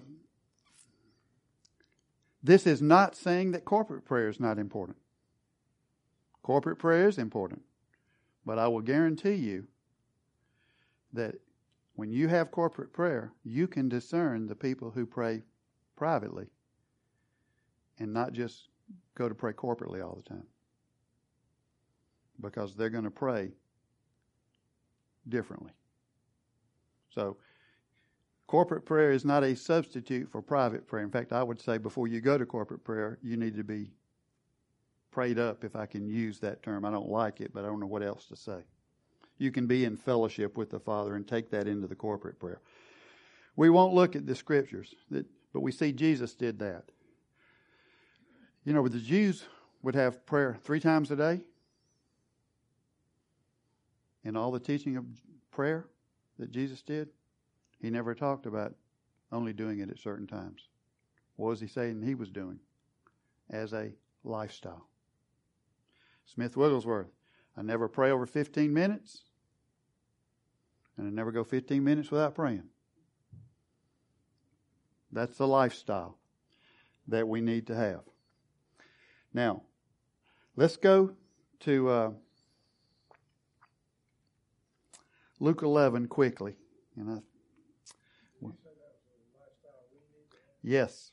this is not saying that corporate prayer is not important. Corporate prayer is important. But I will guarantee you that When you have corporate prayer, you can discern the people who pray privately and not just go to pray corporately all the time. Because they're going to pray differently. So, corporate prayer is not a substitute for private prayer. In fact, I would say before you go to corporate prayer, you need to be prayed up, if I can use that term. I don't like it, but I don't know what else to say. You can be in fellowship with the Father and take that into the corporate prayer. We won't look at the scriptures, but we see Jesus did that. You know, the Jews would have prayer three times a day. And all the teaching of prayer that Jesus did, he never talked about only doing it at certain times. What was he saying he was doing? As a lifestyle. Smith Wigglesworth, I never pray over fifteen minutes, and I never go fifteen minutes without praying. That's the lifestyle that we need to have. Now, let's go to uh, Luke eleven quickly. And I, well, yes.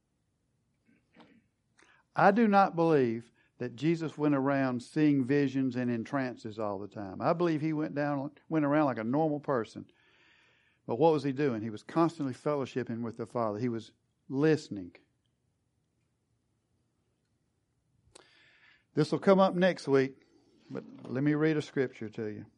I do not believe that Jesus went around seeing visions and in trances all the time. I believe he went down, went around like a normal person. But what was he doing? He was constantly fellowshipping with the Father. He was listening. This will come up next week, but let me read a scripture to you.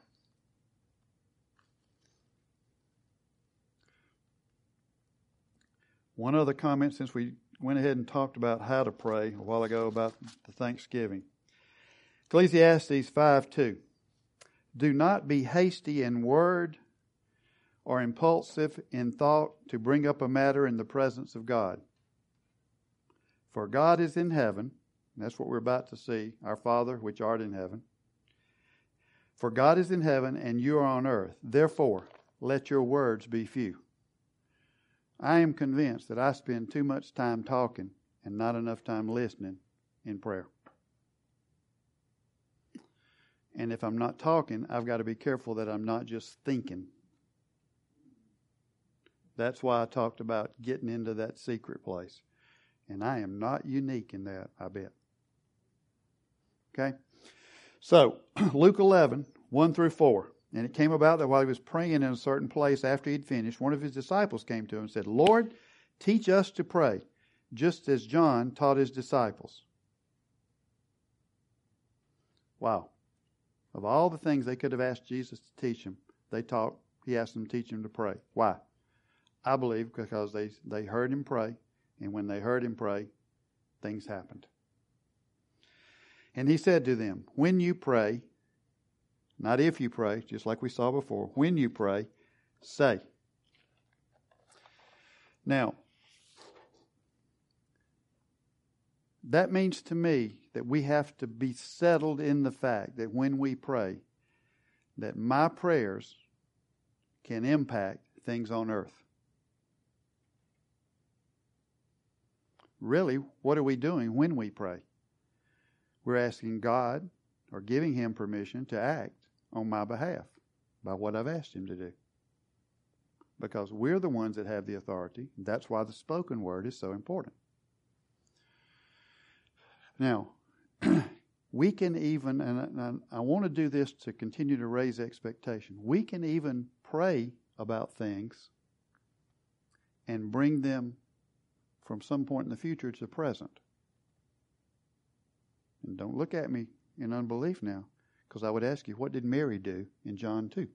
One other comment, since we went ahead and talked about how to pray a while ago about the Thanksgiving. Ecclesiastes five two. Do not be hasty in word or impulsive in thought to bring up a matter in the presence of God. For God is in heaven. That's what we're about to see. Our Father, which art in heaven. For God is in heaven and you are on earth. Therefore, let your words be few. I am convinced that I spend too much time talking and not enough time listening in prayer. And if I'm not talking, I've got to be careful that I'm not just thinking. That's why I talked about getting into that secret place. And I am not unique in that, I bet. Okay? So, Luke eleven, one through four. And it came about that while he was praying in a certain place after he'd finished, one of his disciples came to him and said, Lord, teach us to pray, just as John taught his disciples. Wow. Of all the things they could have asked Jesus to teach him, they taught, he asked them to teach him to pray. Why? I believe because they, they heard him pray, and when they heard him pray, things happened. And he said to them, when you pray, not if you pray, just like we saw before. When you pray, say. Now, that means to me that we have to be settled in the fact that when we pray, that my prayers can impact things on earth. Really, what are we doing when we pray? We're asking God or giving Him permission to act on my behalf by what I've asked Him to do. Because we're the ones that have the authority. That's why the spoken word is so important. Now, we can even, and I, I want to do this to continue to raise expectation, we can even pray about things and bring them from some point in the future to the present. And don't look at me in unbelief now, because I would ask you, what did Mary do in John two?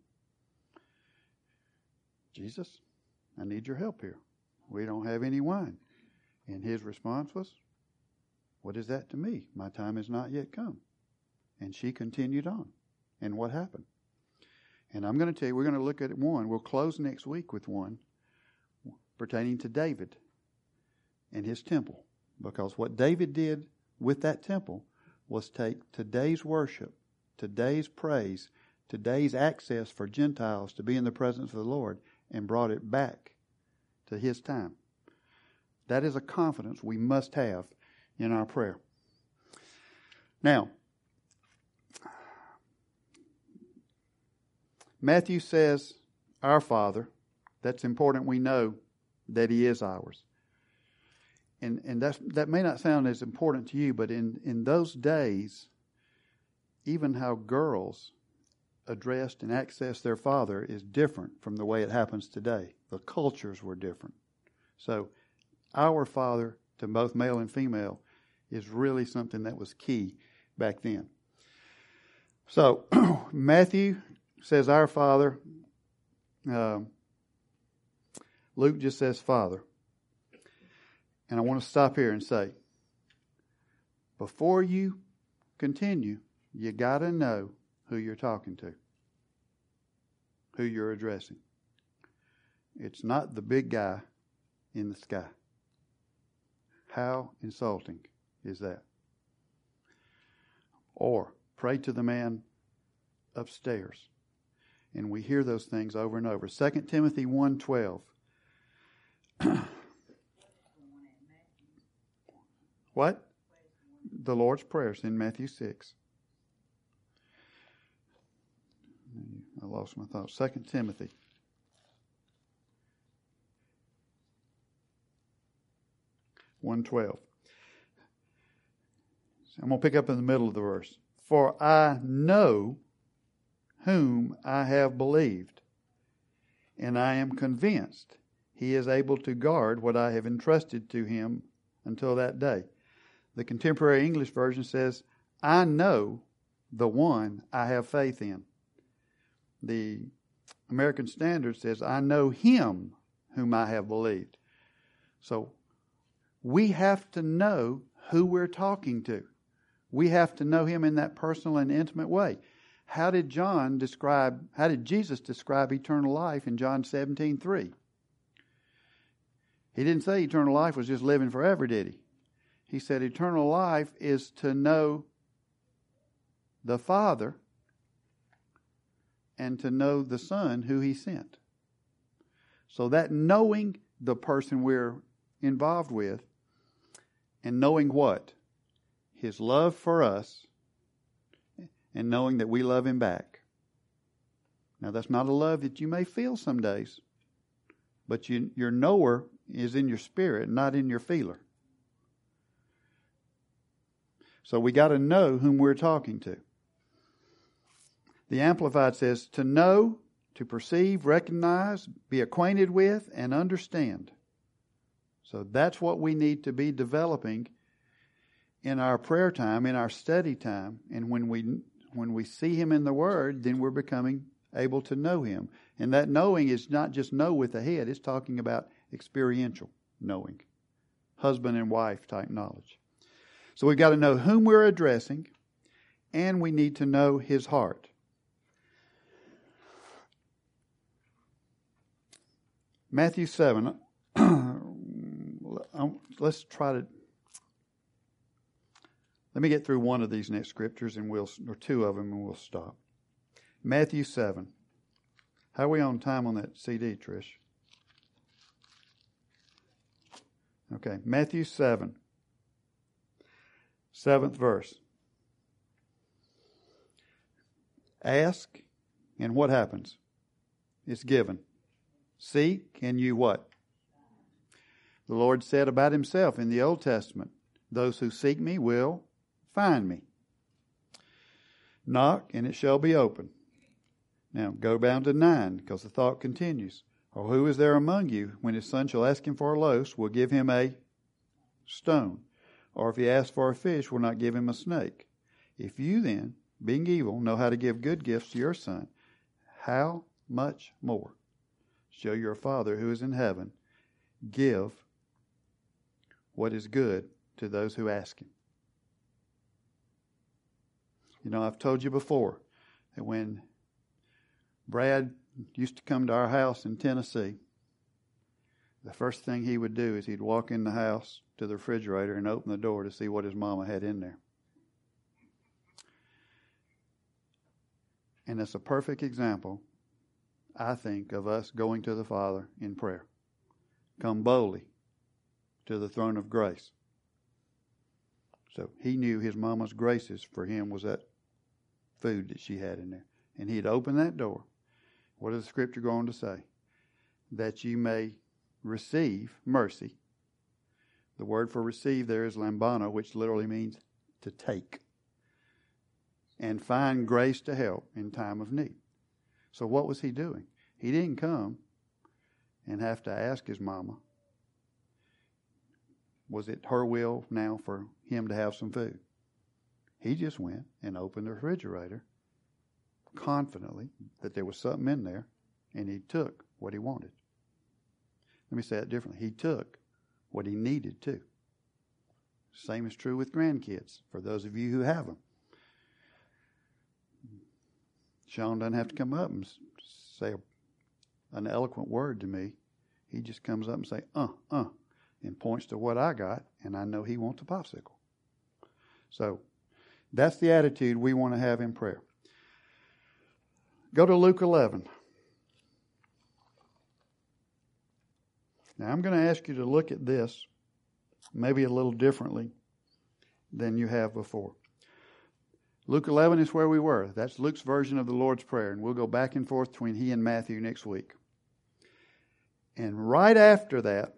Jesus, I need your help here. We don't have any wine. And his response was, what is that to me? My time has not yet come. And she continued on. And what happened? And I'm going to tell you, we're going to look at one. We'll close next week with one pertaining to David and his temple. Because what David did with that temple was take today's worship, today's praise, today's access for Gentiles to be in the presence of the Lord, and brought it back to his time. That is a confidence we must have in our prayer. Now, Matthew says, our Father, that's important we know that He is ours. And and that's, that may not sound as important to you, but in, in those days, even how girls addressed and accessed their father is different from the way it happens today. The cultures were different. So our Father, to both male and female, is really something that was key back then. So Matthew says our Father. Um, Luke just says Father. And I want to stop here and say, before you continue, you got to know who you're talking to, who you're addressing. It's not the big guy in the sky. How insulting is that? Or pray to the man upstairs. And we hear those things over and over. Second Timothy one twelve. What? The Lord's Prayers in Matthew six. I lost my thoughts. Second Timothy. one twelve. I'm going to pick up in the middle of the verse. For I know whom I have believed, and I am convinced He is able to guard what I have entrusted to Him until that day. The Contemporary English Version says, I know the one I have faith in. The American Standard says, I know Him whom I have believed. So we have to know who we're talking to. We have to know Him in that personal and intimate way. How did John describe, how did Jesus describe eternal life in John seventeen three? He didn't say eternal life was just living forever, did He? He said eternal life is to know the Father and to know the Son who He sent. So that knowing the person we're involved with and knowing what? His love for us and knowing that we love Him back. Now that's not a love that you may feel some days, but you, your knower is in your spirit, not in your feeler. So we got to know whom we're talking to. The Amplified says, to know, to perceive, recognize, be acquainted with, and understand. So that's what we need to be developing in our prayer time, in our study time. And when we when we see Him in the Word, then we're becoming able to know Him. And that knowing is not just know with the head. It's talking about experiential knowing. Husband and wife type knowledge. So we've got to know whom we're addressing, and we need to know His heart. Matthew seven. Let's try to... Let me get through one of these next scriptures, and we'll, or two of them, and we'll stop. Matthew seven. How are we on time on that C D, Trish? Okay, Matthew seven. Seventh verse. Ask, and what happens? It's given. Seek, and you what? The Lord said about Himself in the Old Testament, those who seek Me will find Me. Knock, and it shall be open. Now, go down to nine, because the thought continues. Or who is there among you, when his son shall ask him for a loaf, will give him a stone? Or if he asks for a fish, will not give him a snake? If you then, being evil, know how to give good gifts to your son, how much more shall your Father who is in heaven give what is good to those who ask Him? You know, I've told you before that when Brad used to come to our house in Tennessee, the first thing he would do is he'd walk in the house to the refrigerator and open the door to see what his mama had in there. And it's a perfect example, I think, of us going to the Father in prayer. Come boldly to the throne of grace. So he knew his mama's graces for him was that food that she had in there. And he'd open that door, What does the scripture go on to say? That you may receive mercy. The word for receive there is lambano, which literally means to take. And find grace to help in time of need. So what was he doing? He didn't come and have to ask his mama, was it her will now for him to have some food? He just went and opened the refrigerator confidently that there was something in there, and he took what he wanted. Let me say it differently. He took what he needed to. Same is true with grandkids, for those of you who have them. Sean doesn't have to come up and say an eloquent word to me. He just comes up and say, uh, uh, and points to what I got, and I know he wants a popsicle. So that's the attitude we want to have in prayer. Go to Luke eleven. Now I'm going to ask you to look at this maybe a little differently than you have before. Luke eleven is where we were. That's Luke's version of the Lord's Prayer, and we'll go back and forth between he and Matthew next week. And right after that,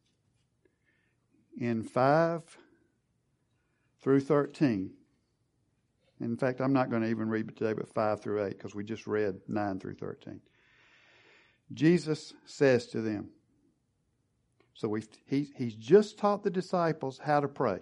in five through thirteen, in fact, I'm not going to even read it today, but five through eight, because we just read nine through thirteen. Jesus says to them, so we've, he, he's just taught the disciples how to pray.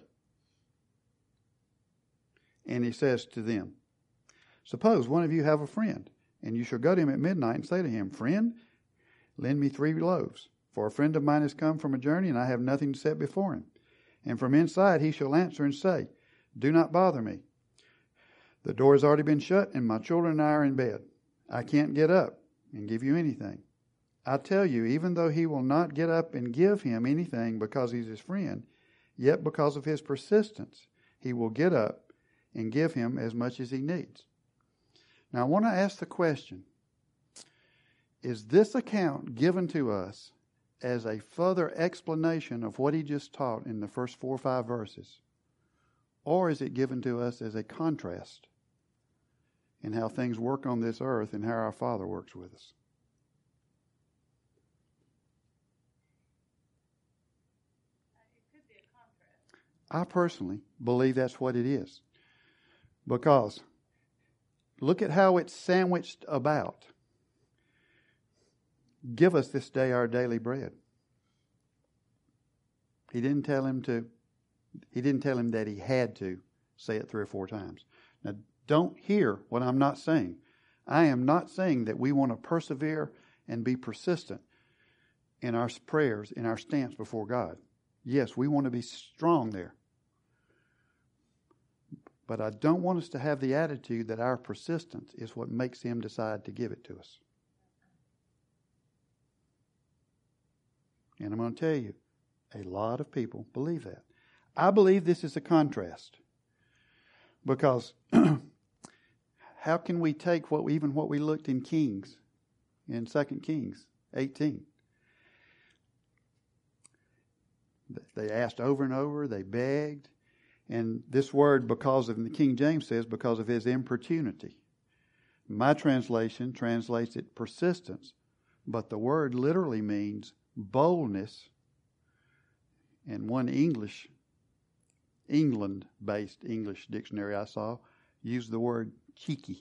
And he says to them, suppose one of you have a friend, and you shall go to him at midnight and say to him, friend, lend me three loaves, for a friend of mine has come from a journey, and I have nothing to set before him. And from inside he shall answer and say, do not bother me. The door has already been shut, and my children and I are in bed. I can't get up and give you anything. I tell you, even though he will not get up and give him anything because he's his friend, yet because of his persistence, he will get up and give him as much as he needs. Now I want to ask the question, is this account given to us as a further explanation of what he just taught in the first four or five verses? Or is it given to us as a contrast in how things work on this earth and how our Father works with us? I personally believe that's what it is. Because look at how it's sandwiched about. Give us this day our daily bread. He didn't tell him to, he didn't tell him that he had to say it three or four times. Now, don't hear what I'm not saying. I am not saying that we want to persevere and be persistent in our prayers, in our stance before God. Yes, we want to be strong there. But I don't want us to have the attitude that our persistence is what makes him decide to give it to us. And I'm going to tell you, a lot of people believe that. I believe this is a contrast. Because how can we take what even what we looked in Kings, in Second Kings eighteen? They asked over and over, they begged. And this word, because of, the King James says, because of his importunity. My translation translates it persistence. But the word literally means boldness. And one English, England-based English dictionary I saw used the word cheeky.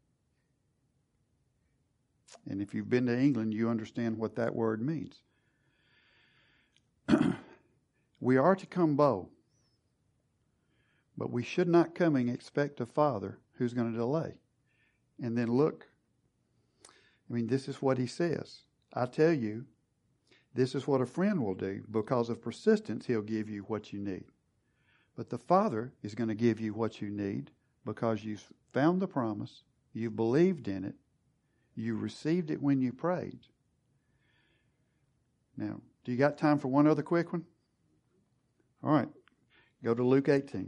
And if you've been to England, you understand what that word means. We are to come bold. But we should not come and expect a father who's going to delay. And then look, I mean, this is what he says. I tell you, this is what a friend will do. Because of persistence, he'll give you what you need. But the Father is going to give you what you need because you've found the promise, you believed in it, you received it when you prayed. Now, do you got time for one other quick one? All right, go to Luke eighteen.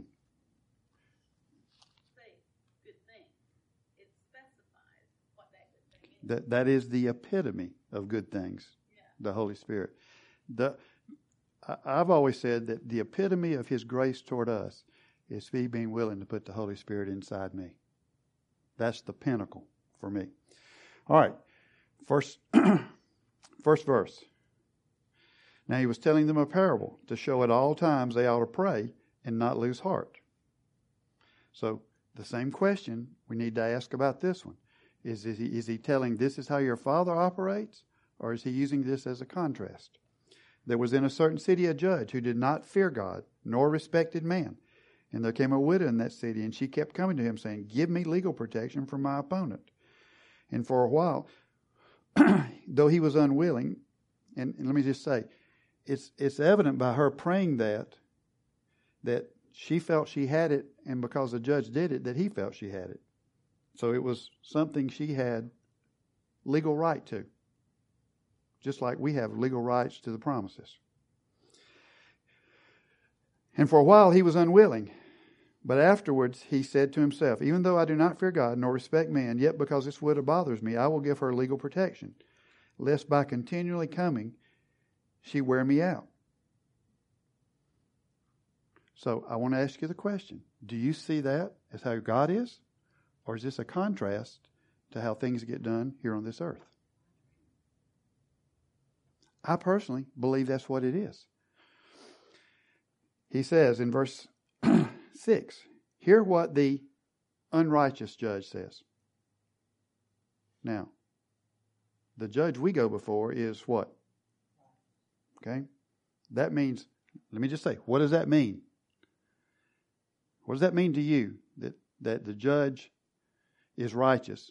That that is the epitome of good things, yeah. The Holy Spirit. The I, I've always said that the epitome of His grace toward us is He being willing to put the Holy Spirit inside me. That's the pinnacle for me. All right, First, first verse. Now he was telling them a parable to show at all times they ought to pray and not lose heart. So the same question we need to ask about this one. Is, is, he, is he telling this is how your Father operates, or is he using this as a contrast? There was in a certain city a judge who did not fear God, nor respected man. And there came a widow in that city, and she kept coming to him, saying, give me legal protection from my opponent. And for a while, though he was unwilling, and, and let me just say, it's it's evident by her praying that, that she felt she had it, and because the judge did it, that he felt she had it. So it was something she had legal right to. Just like we have legal rights to the promises. And for a while he was unwilling. But afterwards he said to himself, even though I do not fear God nor respect man, yet because this widow bothers me, I will give her legal protection, lest by continually coming she wear me out. So I want to ask you the question. Do you see that as how God is? Or is this a contrast to how things get done here on this earth? I personally believe that's what it is. He says in verse six, hear what the unrighteous judge says. Now, the judge we go before is what? Okay? That means, let me just say, what does that mean? What does that mean to you? That, that the judge is righteous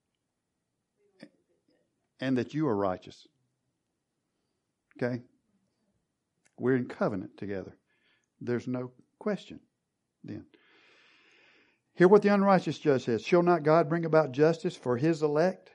and that you are righteous. Okay? We're in covenant together. There's no question then. Hear what the unrighteous judge says. Shall not God bring about justice for his elect,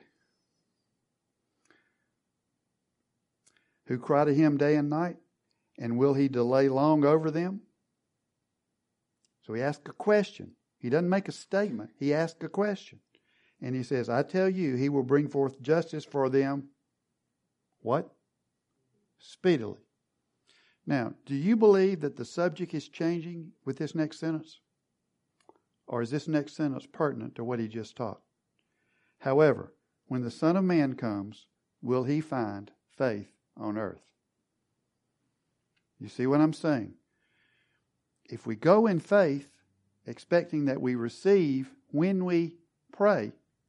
who cry to him day and night? And will he delay long over them? So he asks a question. He doesn't make a statement. He asks a question. And he says, I tell you, he will bring forth justice for them. What? Speedily. Now, do you believe that the subject is changing with this next sentence? Or is this next sentence pertinent to what he just taught? However, when the Son of Man comes, will he find faith on earth? You see what I'm saying? If we go in faith, expecting that we receive when we pray,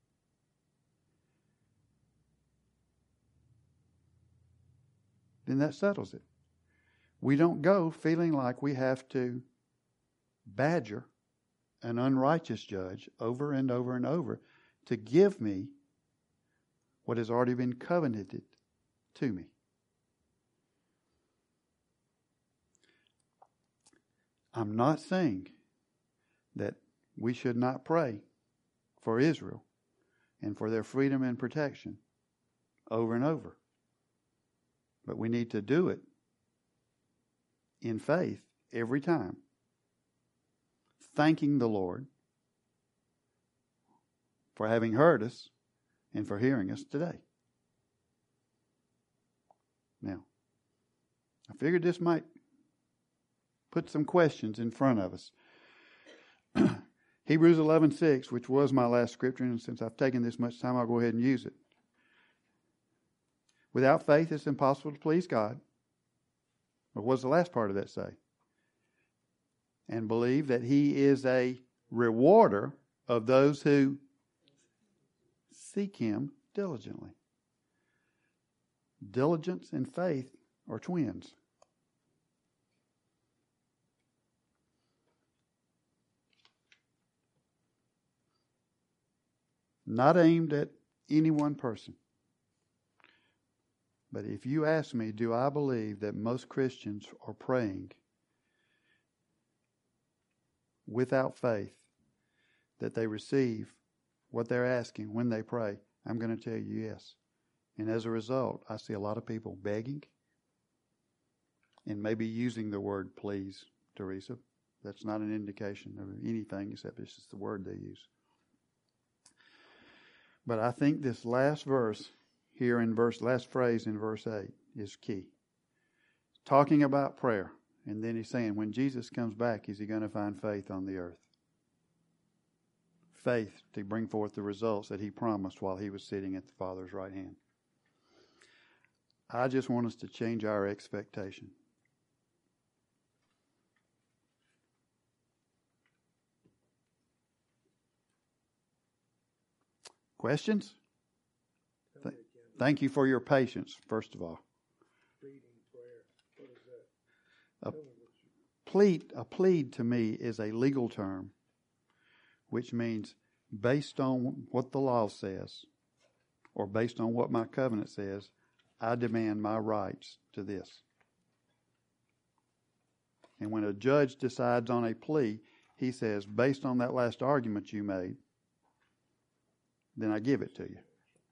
then that settles it. We don't go feeling like we have to badger an unrighteous judge over and over and over to give me what has already been covenanted to me. I'm not saying that we should not pray for Israel and for their freedom and protection over and over. But we need to do it in faith every time, thanking the Lord for having heard us and for hearing us today. Now, I figured this might put some questions in front of us. Hebrews eleven six, which was my last scripture, and since I've taken this much time, I'll go ahead and use it. Without faith, it's impossible to please God. But what does the last part of that say? And believe that He is a rewarder of those who seek Him diligently. Diligence and faith are twins. Not aimed at any one person. But if you ask me, do I believe that most Christians are praying without faith, that they receive what they're asking when they pray? I'm going to tell you yes. And as a result, I see a lot of people begging and maybe using the word please, Teresa. That's not an indication of anything except it's just the word they use. But I think this last verse here in verse, last phrase in verse eight is key. Talking about prayer. And then he's saying, when Jesus comes back, is he going to find faith on the earth? Faith to bring forth the results that he promised while he was sitting at the Father's right hand. I just want us to change our expectation. Questions? Tell me again, Thank you for your patience, first of all. pleading prayer, what is A that? Tell me what you, plead, a plead to me is a legal term, which means based on what the law says, or based on what my covenant says, I demand my rights to this. And when a judge decides on a plea, he says, based on that last argument you made, then I give it to you.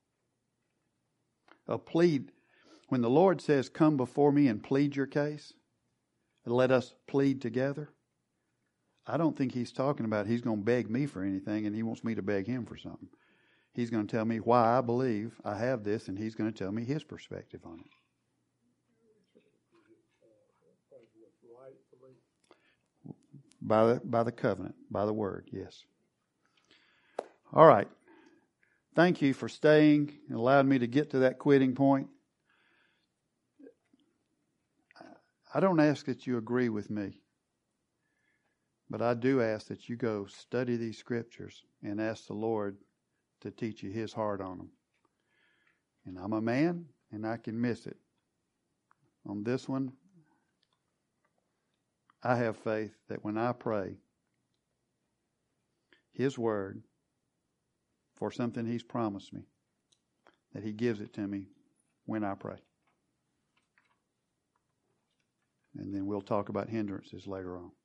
A plead, when the Lord says, come before me and plead your case, let us plead together, I don't think he's talking about he's going to beg me for anything and he wants me to beg him for something. He's going to tell me why I believe I have this, and he's going to tell me his perspective on it. rightfully, By the, by the covenant, by the word, yes. All right. Thank you for staying and allowing me to get to that quitting point. I don't ask that you agree with me, but I do ask that you go study these scriptures and ask the Lord to teach you his heart on them. And I'm a man, and I can miss it. On this one, I have faith that when I pray his word for something he's promised me, that he gives it to me when I pray. And then we'll talk about hindrances later on.